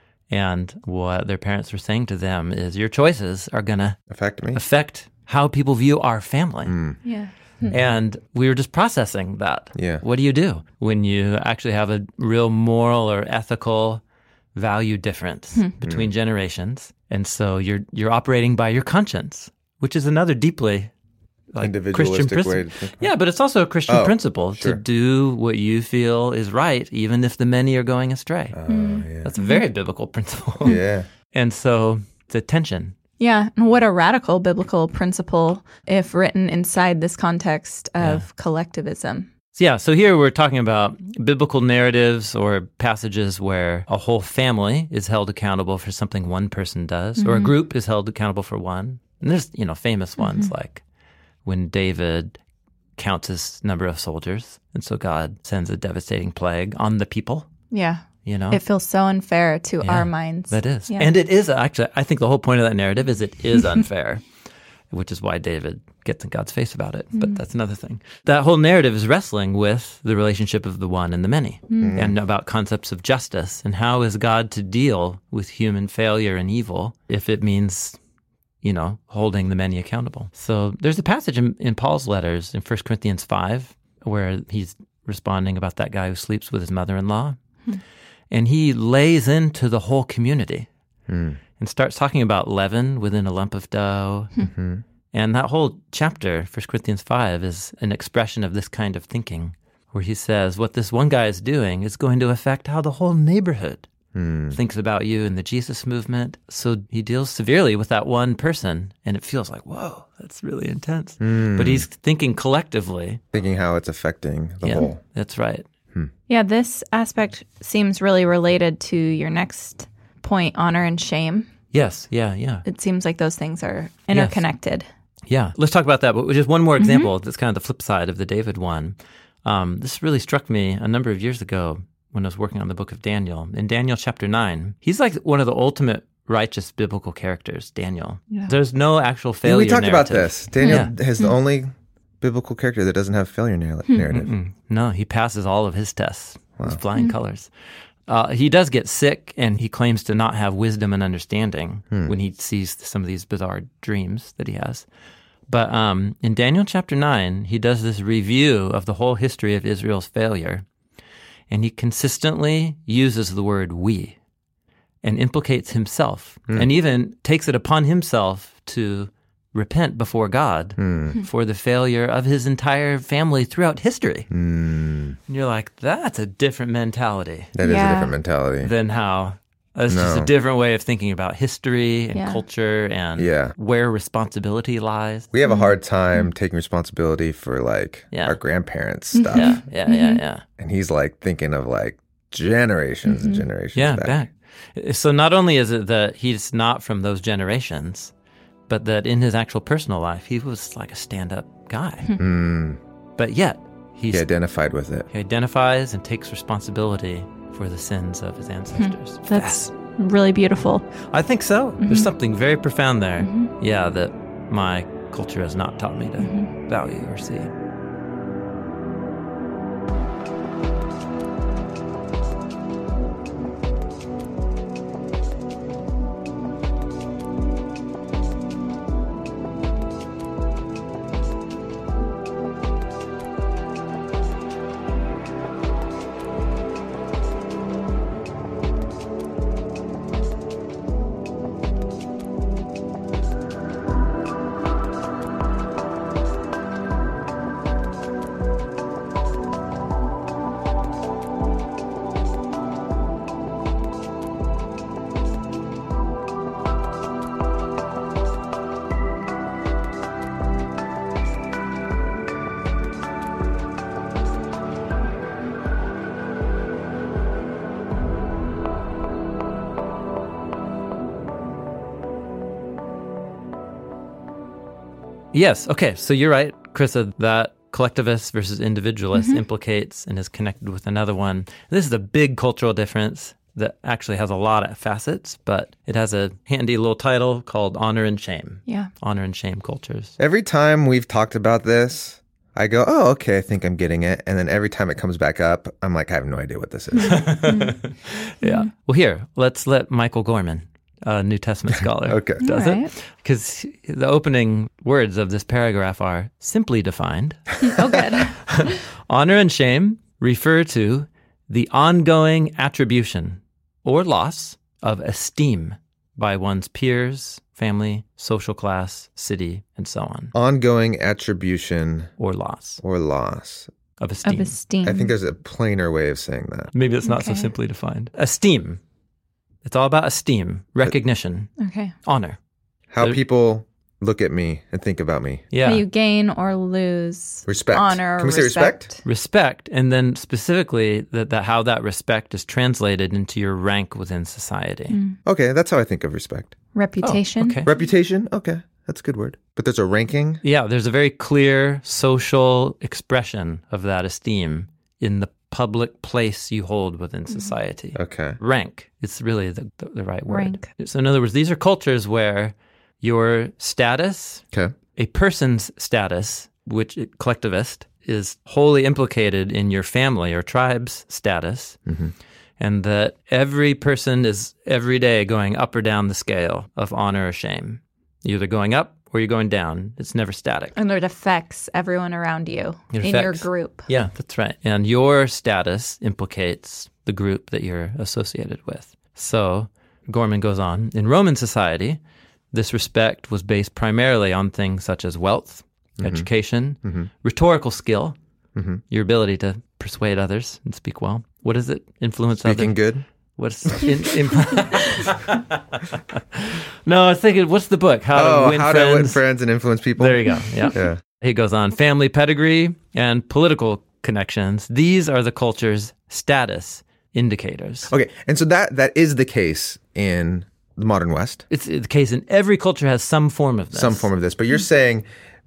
And what their parents were saying to them is, your choices are going to Affect me? affect how people view our family. Yeah. And we were just processing that. Yeah. What do you do when you actually have a real moral or ethical value difference between generations? And so you're operating by your conscience, which is another deeply Christian Individualistic principle. way to think. Yeah, but it's also a Christian principle sure. to do what you feel is right, even if the many are going astray. Yeah. That's a very biblical principle. Yeah. And so it's a tension. Yeah, and what a radical biblical principle if written inside this context of collectivism. So here we're talking about biblical narratives or passages where a whole family is held accountable for something one person does, or a group is held accountable for one. And there's, famous ones like when David counts his number of soldiers, and so God sends a devastating plague on the people. Yeah. It feels so unfair to our minds. That is. Yeah. And it is actually, I think the whole point of that narrative is it is unfair, which is why David gets in God's face about it. But that's another thing. That whole narrative is wrestling with the relationship of the one and the many and about concepts of justice and how is God to deal with human failure and evil if it means, holding the many accountable. So there's a passage in Paul's letters in 1 Corinthians 5 where he's responding about that guy who sleeps with his mother-in-law. And he lays into the whole community and starts talking about leaven within a lump of dough. And that whole chapter, 1 Corinthians 5, is an expression of this kind of thinking, where he says what this one guy is doing is going to affect how the whole neighborhood thinks about you and the Jesus movement. So he deals severely with that one person, and it feels like, whoa, that's really intense. But he's thinking collectively. Thinking how it's affecting the whole. That's right. Yeah, this aspect seems really related to your next point, honor and shame. Yes, yeah. It seems like those things are interconnected. Yeah, let's talk about that. But just one more example that's kind of the flip side of the David one. This really struck me a number of years ago when I was working on the book of Daniel. In Daniel chapter 9, he's like one of the ultimate righteous biblical characters, Daniel. Yeah. There's no actual failure we talked narrative. about this. Daniel is the only biblical character that doesn't have failure narrative. No, he passes all of his tests. Wow. With flying colors. He does get sick, and he claims to not have wisdom and understanding when he sees some of these bizarre dreams that he has. But in Daniel chapter 9, he does this review of the whole history of Israel's failure, and he consistently uses the word we and implicates himself and even takes it upon himself to repent before God for the failure of his entire family throughout history. And you're like, that's a different mentality. That is a different mentality. Than how, it's just a different way of thinking about history and culture and where responsibility lies. We have a hard time taking responsibility for our grandparents' stuff. Yeah. And he's thinking of generations and generations back. So not only is it that he's not from those generations, but that in his actual personal life, he was like a stand-up guy. But yet, he identified with it. He identifies and takes responsibility for the sins of his ancestors. That's really beautiful. I think so. There's something very profound there. Yeah, that my culture has not taught me to value or see. Yes. Okay. So you're right, Krista, that collectivist versus individualist implicates and is connected with another one. This is a big cultural difference that actually has a lot of facets, but it has a handy little title called Honor and Shame. Yeah. Honor and shame cultures. Every time we've talked about this, I go, oh, okay, I think I'm getting it. And then every time it comes back up, I'm like, I have no idea what this is. Yeah. Well, here, let's let Michael Gorman, a New Testament scholar, does it. Because the opening words of this paragraph are simply defined. Oh, good. Honor and shame refer to the ongoing attribution or loss of esteem by one's peers, family, social class, city, and so on. Ongoing attribution or loss. Of esteem. I think there's a plainer way of saying that. Maybe it's not so simply defined. Esteem. It's all about esteem, recognition, honor. How people look at me and think about me. Yeah. How you gain or lose Respect. honor. Can we say respect? Respect, and then specifically that how that respect is translated into your rank within society. Okay, that's how I think of respect. Reputation. Okay. Reputation? Okay, that's a good word. But there's a ranking? Yeah, there's a very clear social expression of that esteem in the public place you hold within society. Okay. Rank, it's really the right word. Rank. So in other words, these are cultures where your status, Okay. a person's status, which collectivist, is wholly implicated in your family or tribe's status, and that every person is every day going up or down the scale of honor or shame. You're either going up or you're going down. It's never static. And it affects everyone around you It in your affects- group. Yeah, that's right. And your status implicates the group that you're associated with. So Gorman goes on, in Roman society, this respect was based primarily on things such as wealth, education, rhetorical skill, your ability to persuade others and speak well. What is it? Influence Speaking others. good? What's No, I was thinking, what's the book? How to win friends and influence people? There you go. Yeah. Yeah. He goes on, family pedigree and political connections. These are the culture's status indicators. Okay, and so that is the case in the modern West. It's the case in every culture has some form of this. Some form of this. But you're saying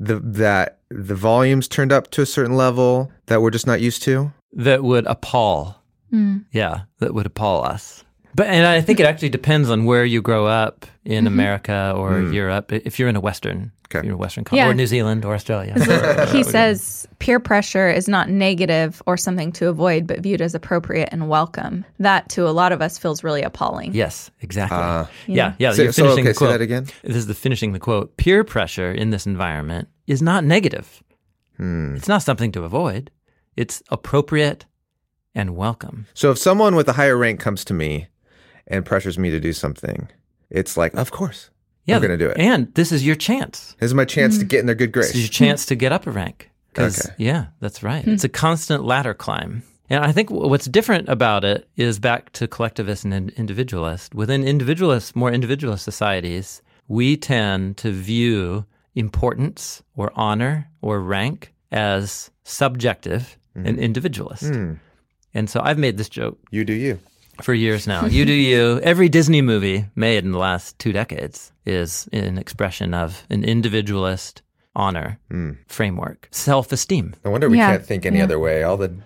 that the volume's turned up to a certain level that we're just not used to? That would appall. Yeah, that would appall us. And I think it actually depends on where you grow up in America or Europe. If you're in a Western, Okay. if you're in a Western country, Yeah. or New Zealand or Australia. He says peer pressure is not negative or something to avoid, but viewed as appropriate and welcome. That, to a lot of us, feels really appalling. Yes, exactly. Yeah. Yeah. Say- You're so, finishing okay, the say quote. that again. This is the finishing the quote. Peer pressure in this environment is not negative. It's not something to avoid. It's appropriate and welcome. So if someone with a higher rank comes to me and pressures me to do something, it's like, of course, Yeah, I'm going to do it. And this is your chance. This is my chance to get in their good grace. This is your chance to get up a rank. 'Cause, Okay. Yeah, that's right. It's a constant ladder climb. And I think what's different about it is back to collectivist and individualist. Within more individualist societies, we tend to view importance or honor or rank as subjective and individualist. And so I've made this joke You do you. for years now. You do you. Every Disney movie made in the last 2 decades is an expression of an individualist honor framework, self-esteem. No wonder we Yeah. can't think any other way. All the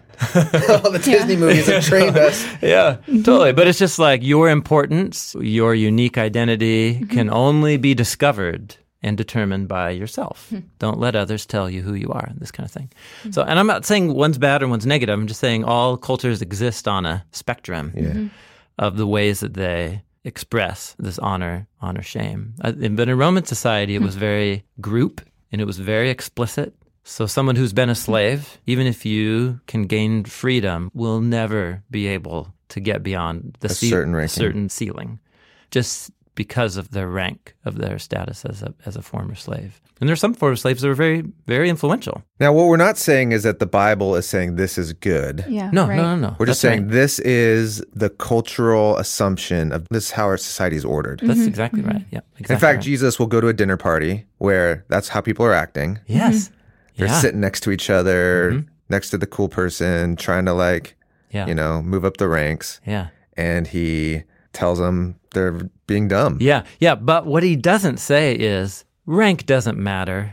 Disney movies have trained us. Yeah, totally. But it's just like your importance, your unique identity can only be discovered and determined by yourself. Don't let others tell you who you are, this kind of thing. So, and I'm not saying one's bad or one's negative. I'm just saying all cultures exist on a spectrum of the ways that they express this honor, shame. But in Roman society, it was very group and it was very explicit. So someone who's been a slave, even if you can gain freedom, will never be able to get beyond the certain ranking. certain ceiling, just because of their rank, of their status as a former slave. And there are some former slaves that are very, very influential. Now, what we're not saying is that the Bible is saying this is good. Yeah. No, right. no. We're just That's saying right. this is the cultural assumption of this is how our society is ordered. That's exactly right. Yeah, exactly. In fact, right. Jesus will go to a dinner party where that's how people are acting. Yes. They're Yeah. sitting next to each other, next to the cool person, trying to Yeah. move up the ranks. Yeah. And he tells them they're being dumb. Yeah. Yeah. But what he doesn't say is rank doesn't matter.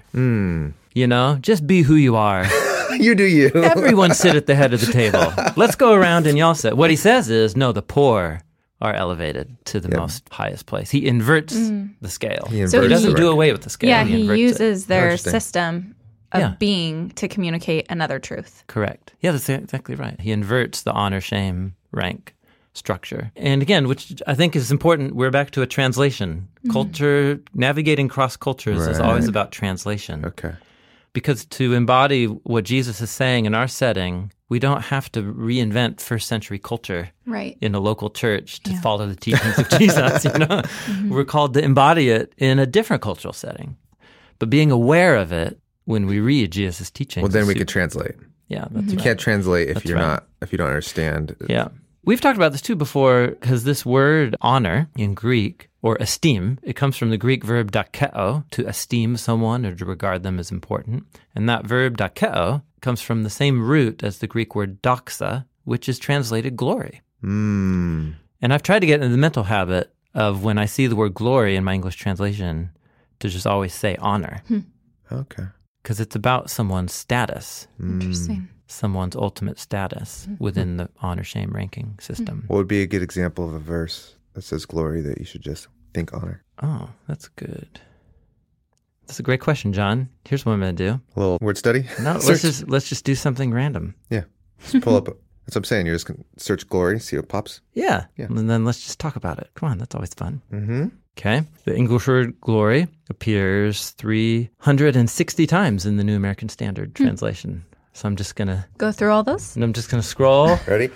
Just be who you are. You do you. Everyone sit at the head of the table. Let's go around and y'all sit. What he says is, no, the poor are elevated to the most highest place. He inverts the scale. He So He doesn't he- do away with the scale. Yeah, he he inverts it. uses their Interesting. system of Yeah. being to communicate another truth. Correct. Yeah, that's exactly right. He inverts the honor, shame, rank structure. And again, which I think is important, we're back to a translation. Culture, navigating cross cultures is Right. always about translation. Okay. Because to embody what Jesus is saying in our setting, we don't have to reinvent first century culture Right. in a local church to follow the teachings of Jesus. We're called to embody it in a different cultural setting. But being aware of it when we read Jesus' teachings. Well, then is we super- could translate. Yeah, that's You right. can't translate if That's you're right. not, if you don't understand. Yeah. We've talked about this too before, because this word honor in Greek, or esteem, it comes from the Greek verb dakeo, to esteem someone or to regard them as important. And that verb dakeo comes from the same root as the Greek word doxa, which is translated glory. And I've tried to get into the mental habit of when I see the word glory in my English translation to just always say honor. Okay. Because it's about someone's status. Interesting. Someone's ultimate status within the honor-shame ranking system. What would be a good example of a verse that says glory that you should just think honor? Oh, that's good. That's a great question, John. Here's what I'm going to do. A little word study? No, let's just do something random. Yeah. Just pull up. That's what I'm saying. You're just going to search glory, see what pops. Yeah. And then let's just talk about it. Come on, that's always fun. Okay. The English word glory appears 360 times in the New American Standard Translation. So I'm just going to... Go through all those? And I'm just going to scroll. Ready?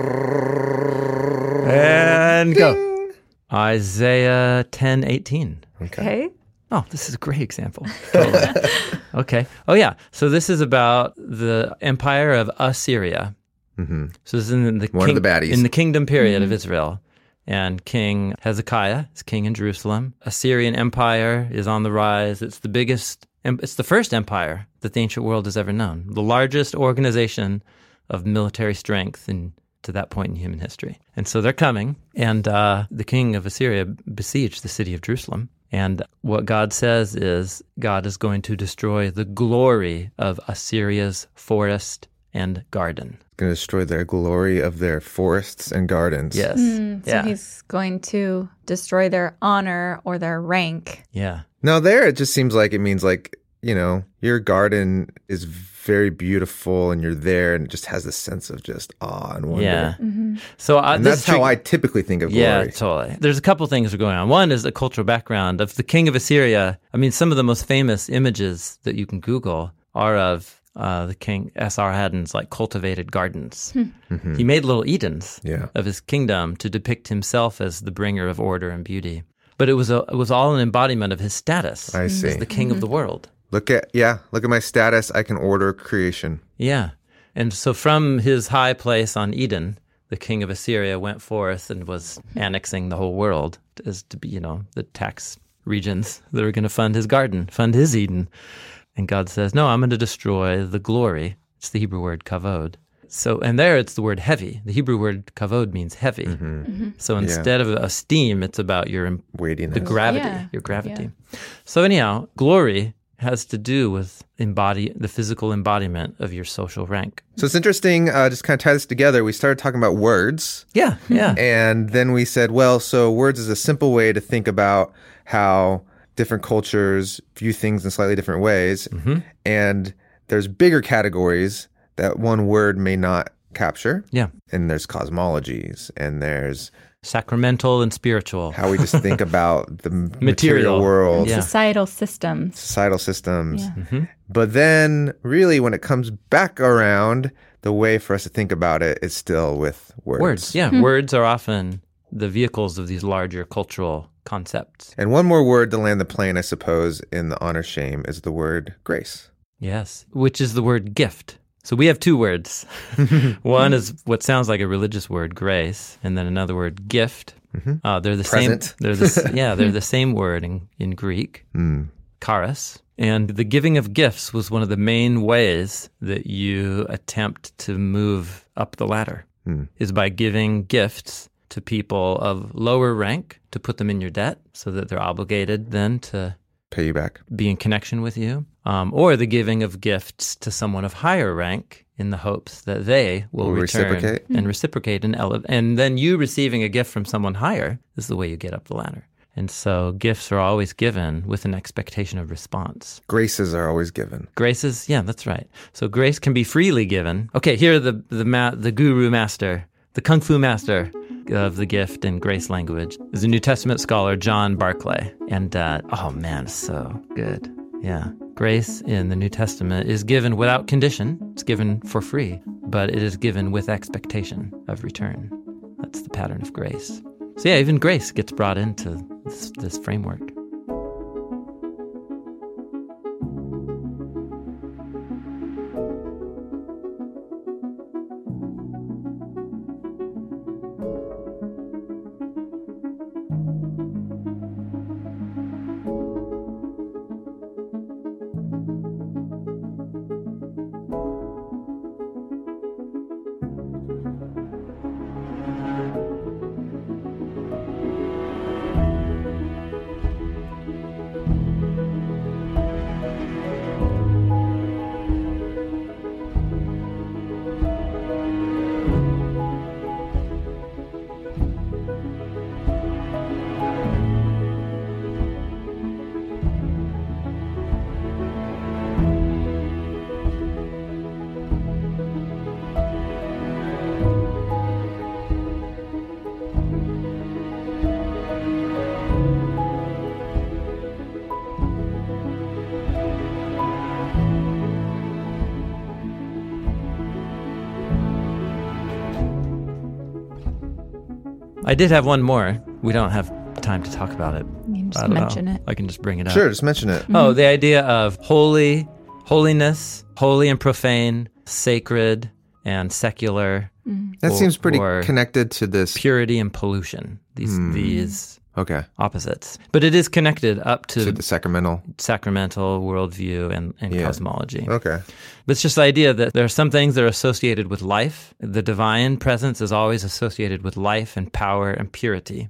And go. Isaiah 10:18. Okay. Oh, this is a great example. Totally. Okay. Oh, yeah. So this is about the empire of Assyria. So this is in the One of the baddies. in the kingdom period of Israel. And King Hezekiah is king in Jerusalem. Assyrian Empire is on the rise. It's the biggest, it's the first empire that the ancient world has ever known. The largest organization of military strength to that point in human history. And so they're coming, and the king of Assyria besieged the city of Jerusalem. And what God says is God is going to destroy the glory of Assyria's forest and garden. Going to destroy their glory of their forests and gardens. Yes. So he's going to destroy their honor or their rank. Yeah. Now there, it just seems like it means like, you know, your garden is very beautiful and you're there and it just has this sense of just awe and wonder. Yeah. So And that's how I typically think of glory. Yeah, totally. There's a couple things that are going on. One is the cultural background of the king of Assyria. I mean, some of the most famous images that you can Google are of the king Esarhaddon's like cultivated gardens. He made little Edens of his kingdom to depict himself as the bringer of order and beauty. But it was all an embodiment of his status I see. as the king of the world. Look at my status. I can order creation. Yeah. And so from his high place on Eden, the king of Assyria went forth and was annexing the whole world as to be, you know, the tax regions that are going to fund his garden, fund his Eden. And God says, no, I'm going to destroy the glory. It's the Hebrew word kavod. So, and there it's the word heavy. The Hebrew word kavod means heavy. So instead of esteem, it's about your weightiness, the gravity, your gravity. So anyhow, glory has to do with the physical embodiment of your social rank. So it's interesting, just kind of tie this together. We started talking about words. Yeah. And then we said, well, so words is a simple way to think about how different cultures view things in slightly different ways. And there's bigger categories that one word may not capture. Yeah. And there's cosmologies, and there's sacramental and spiritual. How we just think about the material world. Yeah. Societal systems. Yeah. But then really when it comes back around, the way for us to think about it is still with words. Yeah. Words are often the vehicles of these larger cultural concepts. And one more word to land the plane, I suppose, in the honor shame is the word grace. Yes, which is the word gift. So we have two words. One is what sounds like a religious word, grace, and then another word, gift. They're the Present. same. They're the same word in Greek, charis. And the giving of gifts was one of the main ways that you attempt to move up the ladder, is by giving gifts to people of lower rank to put them in your debt so that they're obligated then to pay you back, be in connection with you, or the giving of gifts to someone of higher rank in the hopes that they will return and reciprocate and then you receiving a gift from someone higher is the way you get up the ladder. And so gifts are always given with an expectation of response. Graces are always given. Graces, yeah, that's right. So grace can be freely given. Okay, here the guru master, the kung fu master of the gift and grace language is a New Testament scholar, John Barclay. And, oh man, so good. Yeah. Grace in the New Testament is given without condition. It's given for free, but it is given with expectation of return. That's the pattern of grace. So yeah, even grace gets brought into this framework. I did have one more. We don't have time to talk about it. You can I just don't mention know. it. I can just bring it up. Sure, just mention it. Oh, the idea of holiness, holy and profane, sacred and secular. That seems pretty or connected to this. purity and pollution. These Okay. opposites. But it is connected up To to the sacramental. sacramental worldview and Yeah. cosmology. Okay. But it's just the idea that there are some things that are associated with life. The divine presence is always associated with life and power and purity.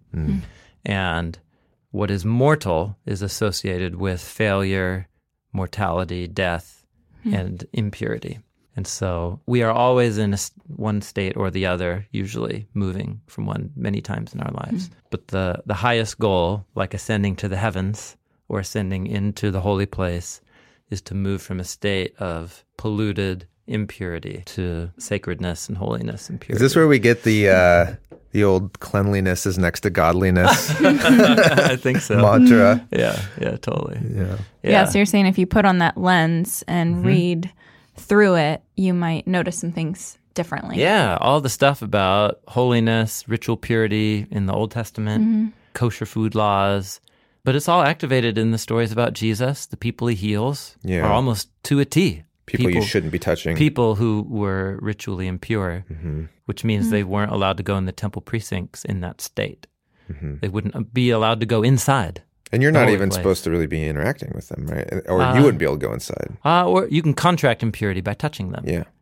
And what is mortal is associated with failure, mortality, death, and impurity. And so we are always in one state or the other, usually moving from one many times in our lives. But the highest goal, like ascending to the heavens or ascending into the holy place, is to move from a state of polluted impurity to sacredness and holiness and purity. Is this where we get the old cleanliness is next to godliness I think so. mantra? Yeah, totally. Yeah, so you're saying if you put on that lens and read through it, you might notice some things differently. Yeah, all the stuff about holiness, ritual purity in the Old Testament, kosher food laws. But it's all activated in the stories about Jesus. The people he heals Yeah. are almost to a T. People you shouldn't be touching. People who were ritually impure, which means they weren't allowed to go in the temple precincts in that state. They wouldn't be allowed to go inside. And you're not holy even place. supposed to really be interacting with them, right? Or you wouldn't be able to go inside. Or you can contract impurity by touching them. Yeah.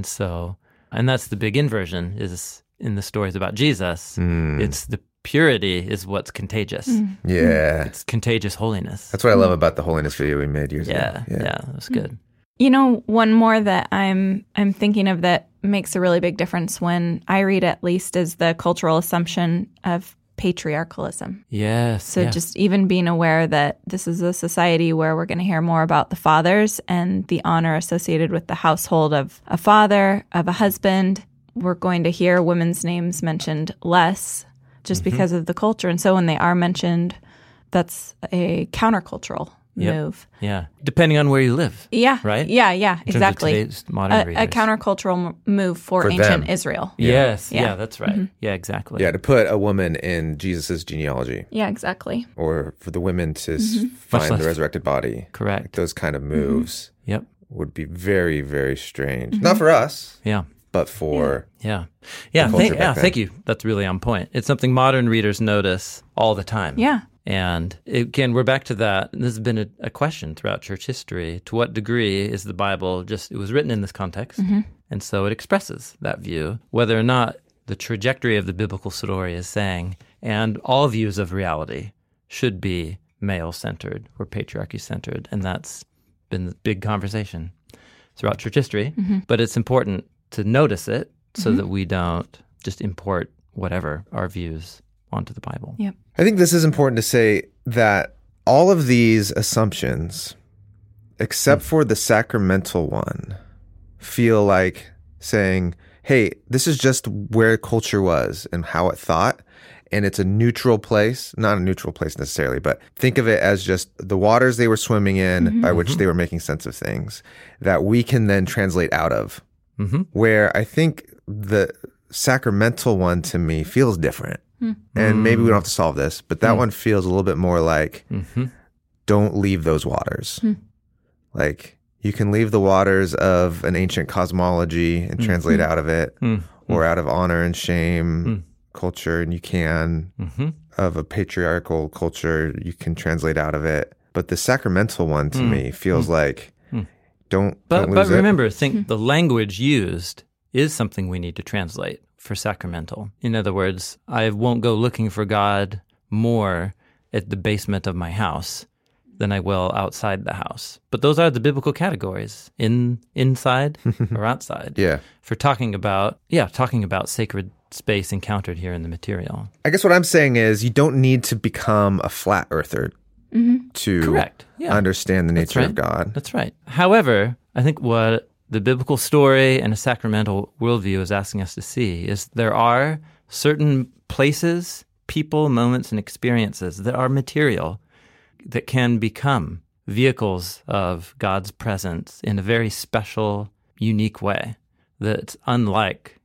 And that's the big inversion is in the stories about Jesus. It's the purity is what's contagious. Yeah. It's contagious holiness. That's what I love about the holiness video we made years ago. Yeah, that's good. You know, one more that I'm thinking of that makes a really big difference when I read, at least, is the cultural assumption of patriarchalism. Yes. So just even being aware that this is a society where we're going to hear more about the fathers and the honor associated with the household of a father, of a husband. We're going to hear women's names mentioned less just because of the culture. And so when they are mentioned, that's a countercultural move. Yeah. Depending on where you live. Yeah. Right? Yeah, In terms of exactly. today's modern A readers. countercultural move for For ancient them. Israel. Yes. Yeah. Yeah, that's right. Yeah, exactly. Yeah, to put a woman in Jesus' genealogy, Yeah, exactly. or for the women to Much find less- the resurrected body. Correct. Like those kind of moves Yep. would be very, very strange. Not for us, Yeah. but for Yeah. culture back then. Thank you. That's really on point. It's something modern readers notice all the time. Yeah. And again, we're back to that. This has been a question throughout church history. To what degree is the Bible it was written in this context, and so it expresses that view, whether or not the trajectory of the biblical story is saying, and all views of reality should be male-centered or patriarchy-centered. And that's been the big conversation throughout church history. But it's important to notice it so that we don't just import whatever our views onto the Bible. Yep. I think this is important to say that all of these assumptions, except for the sacramental one, feel like saying, hey, this is just where culture was and how it thought. And it's a neutral place, not a neutral place necessarily, but think of it as just the waters they were swimming in by which they were making sense of things that we can then translate out of. Where I think the sacramental one to me feels different. And maybe we don't have to solve this, but that one feels a little bit more like, don't leave those waters. Like, you can leave the waters of an ancient cosmology and translate out of it, or out of honor and shame culture, and you can, of a patriarchal culture, you can translate out of it. But the sacramental one to me feels like, don't But lose it. remember, think the language used is something we need to translate for sacramental. In other words, I won't go looking for God more at the basement of my house than I will outside the house. But those are the biblical categories, inside or outside. Yeah. For talking about sacred space encountered here in the material. I guess what I'm saying is you don't need to become a flat earther to Correct. Yeah. understand the That's nature right. of God. That's right. However, I think what the biblical story and a sacramental worldview is asking us to see is there are certain places, people, moments, and experiences that are material that can become vehicles of God's presence in a very special, unique way that's unlike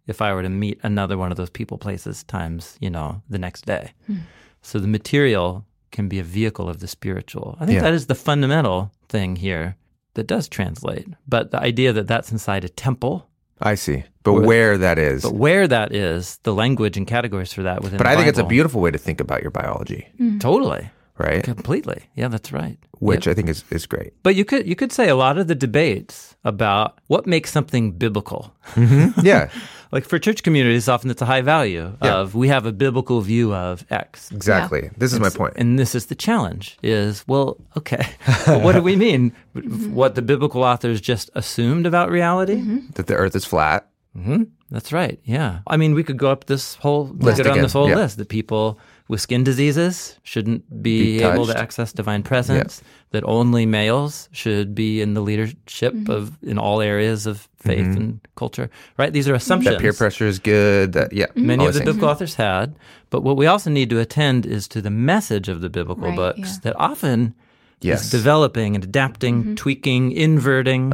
if I were to meet another one of those people, places, times, the next day. So the material can be a vehicle of the spiritual. I think that is the fundamental thing here that does translate. But the idea that that's inside a temple. I see. But where that is. But where that is, the language and categories for that within the But I think it's a Bible. beautiful way to think about your biology. Totally. Right? Completely. Yeah, that's right. Which Yep. I think is great. But you could say a lot of the debates about what makes something biblical. Yeah, Like for church communities, often it's a high value of we have a biblical view of X. exactly. This is my point. And this is the challenge is, well, okay, but what do we mean? What the biblical authors just assumed about reality? That the earth is flat. That's right. Yeah. I mean, we could go up this whole List again. this whole Yeah. list that people with skin diseases shouldn't be able to touched. access divine presence, that only males should be in the leadership of in all areas of faith and culture. Right? These are assumptions. That peer pressure is good. That Many all of the things. biblical authors had, but what we also need to attend is to the message of the biblical Right, books yeah. that often Yes. is developing and adapting, tweaking, inverting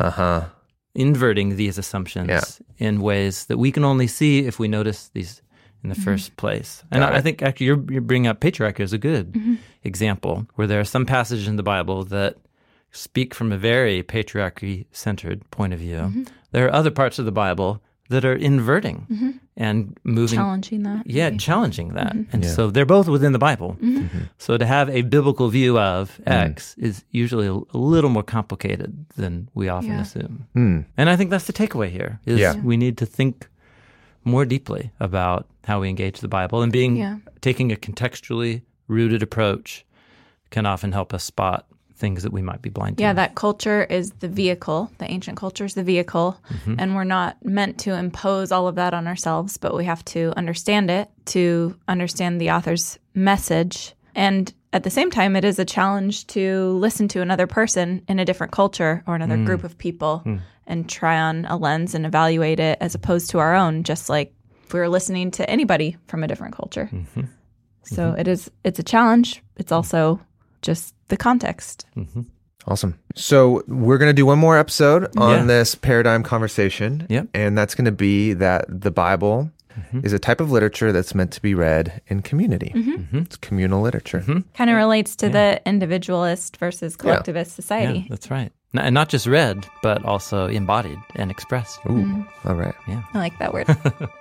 these assumptions in ways that we can only see if we notice these in the first place. And I think actually you're bringing up patriarchy as a good example, where there are some passages in the Bible that speak from a very patriarchy-centered point of view. There are other parts of the Bible that are inverting and moving. Challenging that. Yeah, challenging that. And so they're both within the Bible. So to have a biblical view of X is usually a little more complicated than we often assume. And I think that's the takeaway here, is we need to think more deeply about how we engage the Bible, and taking a contextually rooted approach can often help us spot things that we might be blind to. Yeah, that culture is the vehicle. The ancient culture is the vehicle. And we're not meant to impose all of that on ourselves, but we have to understand it to understand the author's message. And at the same time, it is a challenge to listen to another person in a different culture or another group of people and try on a lens and evaluate it as opposed to our own, just like if we were listening to anybody from a different culture. So it's a challenge. It's also just the context. Awesome. So we're going to do one more episode on Yeah. this paradigm conversation. Yep. And that's going to be that the Bible is a type of literature that's meant to be read in community. It's communal literature. Kind of relates to the individualist versus collectivist society. Yeah, that's right. And not just read, but also embodied and expressed. Ooh, all right. Yeah. I like that word.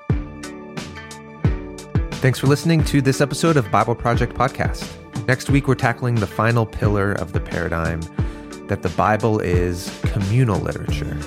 Thanks for listening to this episode of Bible Project Podcast. Next week, we're tackling the final pillar of the paradigm, that the Bible is communal literature.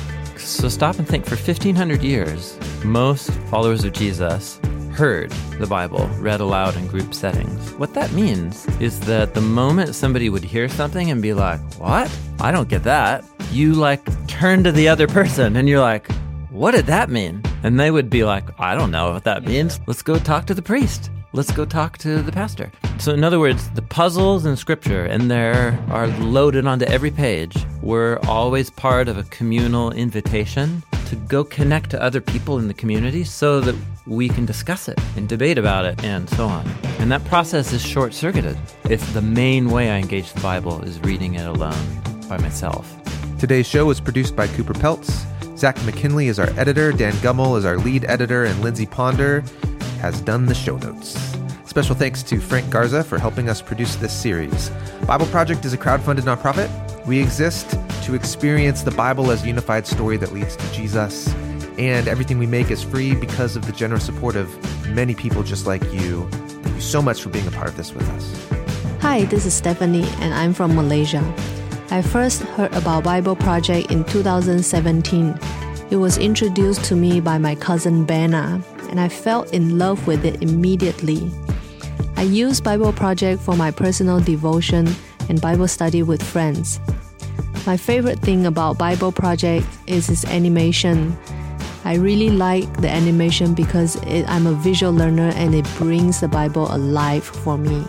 So stop and think. For 1,500 years, most followers of Jesus heard the Bible read aloud in group settings. What that means is that the moment somebody would hear something and be like, what? I don't get that. You turn to the other person and you're like, what did that mean? And they would be like, I don't know what that means. Let's go talk to the priest. Let's go talk to the pastor. So in other words, the puzzles in Scripture, and there are loaded onto every page, were always part of a communal invitation to go connect to other people in the community so that we can discuss it and debate about it and so on. And that process is short-circuited if the main way I engage the Bible is reading it alone by myself. Today's show was produced by Cooper Peltz. Zach McKinley is our editor, Dan Gummel is our lead editor, and Lindsay Ponder has done the show notes. Special thanks to Frank Garza for helping us produce this series. Bible Project is a crowdfunded nonprofit. We exist to experience the Bible as a unified story that leads to Jesus, and everything we make is free because of the generous support of many people just like you. Thank you so much for being a part of this with us. Hi, this is Stephanie, and I'm from Malaysia. I first heard about Bible Project in 2017. It was introduced to me by my cousin Benna, and I fell in love with it immediately. I use Bible Project for my personal devotion and Bible study with friends. My favorite thing about Bible Project is its animation. I really like the animation because I'm a visual learner and it brings the Bible alive for me.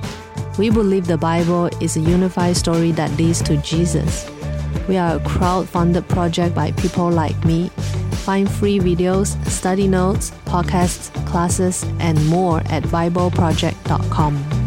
We believe the Bible is a unified story that leads to Jesus. We are a crowd-funded project by people like me. Find free videos, study notes, podcasts, classes, and more at BibleProject.com.